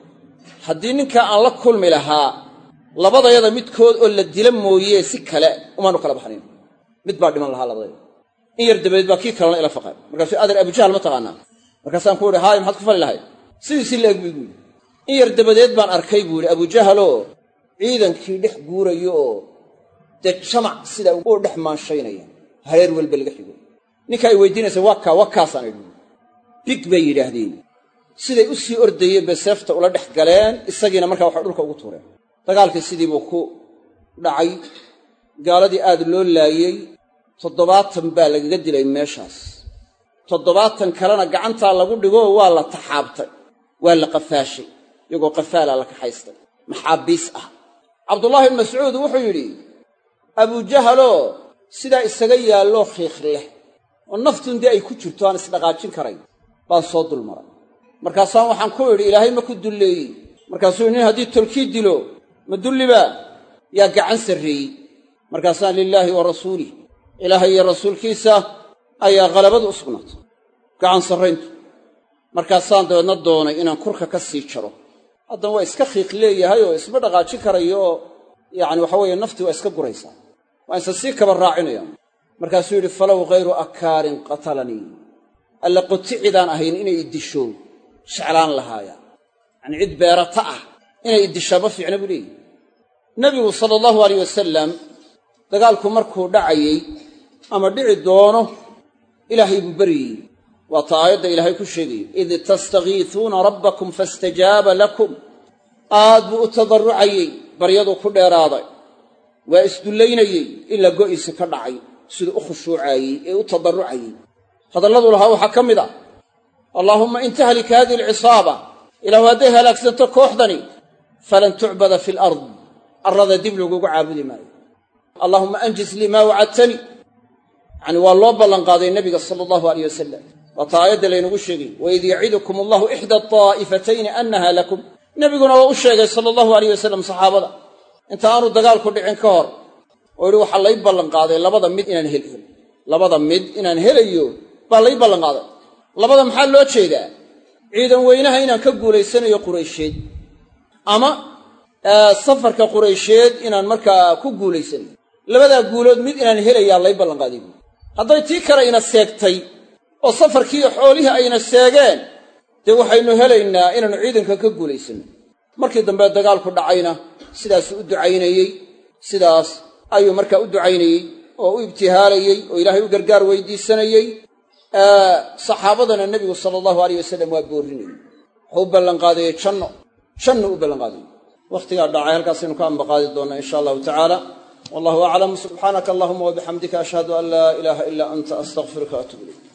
haddii ninkaa aan la kulmi lahaa labadayada midkood oo la dila mooyee si kale umaanu kala baxnayn mid baa dhiman lahaa labadayada in yar dabadeed baa kii kalena ila faqay markaasuu adeer abujahal ma taqaanaa markaasaan ku idhi haay maxaad ku fali lahay sidiisii la eg buu igu yidhi in yar dabadeed baan arkay buu yidhi abujahaloo ciidankii dhex guurayo oo dee jamac sidaa u dhex maanshaynaya hareer walba laga xigo ninka ay weydiinaysa waa kaasaan idhi big bay yidhaahdeen siday u sii ordayeen bay seefta ula dhex galeen isagiina markaa waxay dhulka ugu tuureen dagaalkii sidii buu ku dhacay gaaladii aad loo laayey 70 baa lagaga dilay meeshaas 70 kalena gacantaa lagu dhigo waa la taxaabtay waa la qafaashay iyagoo qafaala la kaxaystay maxaabiis ah cabdullaahi ibn mascuud wuxuu yidhi abu jahalo sidaa isaga yaallo khiikh leh oo naftundii ay ku jirto aan isdhaqaajin karayn baan soo dulmaray markaasaan waxaan ku idhi ilaahay ma ku dulleeyey markaasuu nin haddii tolkii dilo ma dulliba yaa gacan sarreeyey markaasaan lilaahi wa rasuulih ilaahay iyo rasuulkiisa ayaa qalabadu u sugnaatay gacan sarrayntu markaasaan dabeedna doonay inaan kurka ka sii jaro haddana waa iska khiiq leeyahay oo isma dhaqaajin karayo oo yacni waxa weeye naftii waa iska guraysaa waa insa sii kaba raacinaya markaasuu yidhi falow hayru akaarin qatalanii alla qoti cidaan ahayn inay iddisho jeclaan lahaaya yacni cid beerata ah inay iddishaa ma fiicna buu leeyahy nebigu sala allahu alayh wasalam dagaalku markuu dhacayey ama dhici doono ilaahay buu baryayey waa ta aayadda ilaahay ku sheegayo id tastagiisuuna rabbakum fastajaaba lakum aad buu u tadarrucayey baryaduu ku dheeraaday waa isdullaynayey ilaa go'iisi ka dhacay siduu u khushuucaayey ee u tadarrucayey hadalladu lahaa waxaa ka mid ah allaahumma in tahlik haadihi alcisaaba ilaahu hadday halaagsanto kooxdani falan tucbada fi alard arrada dib lagugu caabudi maayo allaahumma anjis lii maa wacadtani yacni waa loo ballanqaaday nebiga sala allahu alayh wasalam waa ta aayadda laynagu sheegay waid yacidukum allahu ixda ataa'ifatayni annaha lakum nebiguna waa u sheegay sala allahu alayh wasalam saxaabada inta aanu dagaalku dhicin ka hor oo yidhi waxaa lay ballanqaaday labada mid inaan helayo baa lay ballanqaaday labada maxaa loo jeedaa ciidan weynaha inaan ka guulaysanayo quraysheed ama safarka quraysheed inaan markaa ku guulaysanayo labadaa guulood mid inaan helayaa lay ballanqaaday buui hadday tii kale ina seegtay oo safarkiiyo xoolihii ayna seegeen dee waxaynu helaynaa inaannu ciidanka ka guulaysanno markii dambe dagaalku dhacayna sidaasuu u ducaynayey sidaas ayuu markaa u ducaynayey oo u ibtihaalayey oo ilaahay u gargaar weydiisanayey saxaabadana nebigu sala allahu alayh wasalam waa boorrinayey wuxuu u ballanqaadayey janno u ballanqaadayey wakhtigaa dhacay halkaasaynu ka ambaqaadi doonnaa insha allahu tacaala wallahu aclam subxaanaka allahuma wabixamdika ashhadu an laa ilaaha ilaa anta astaqfiruka waatubu ilayk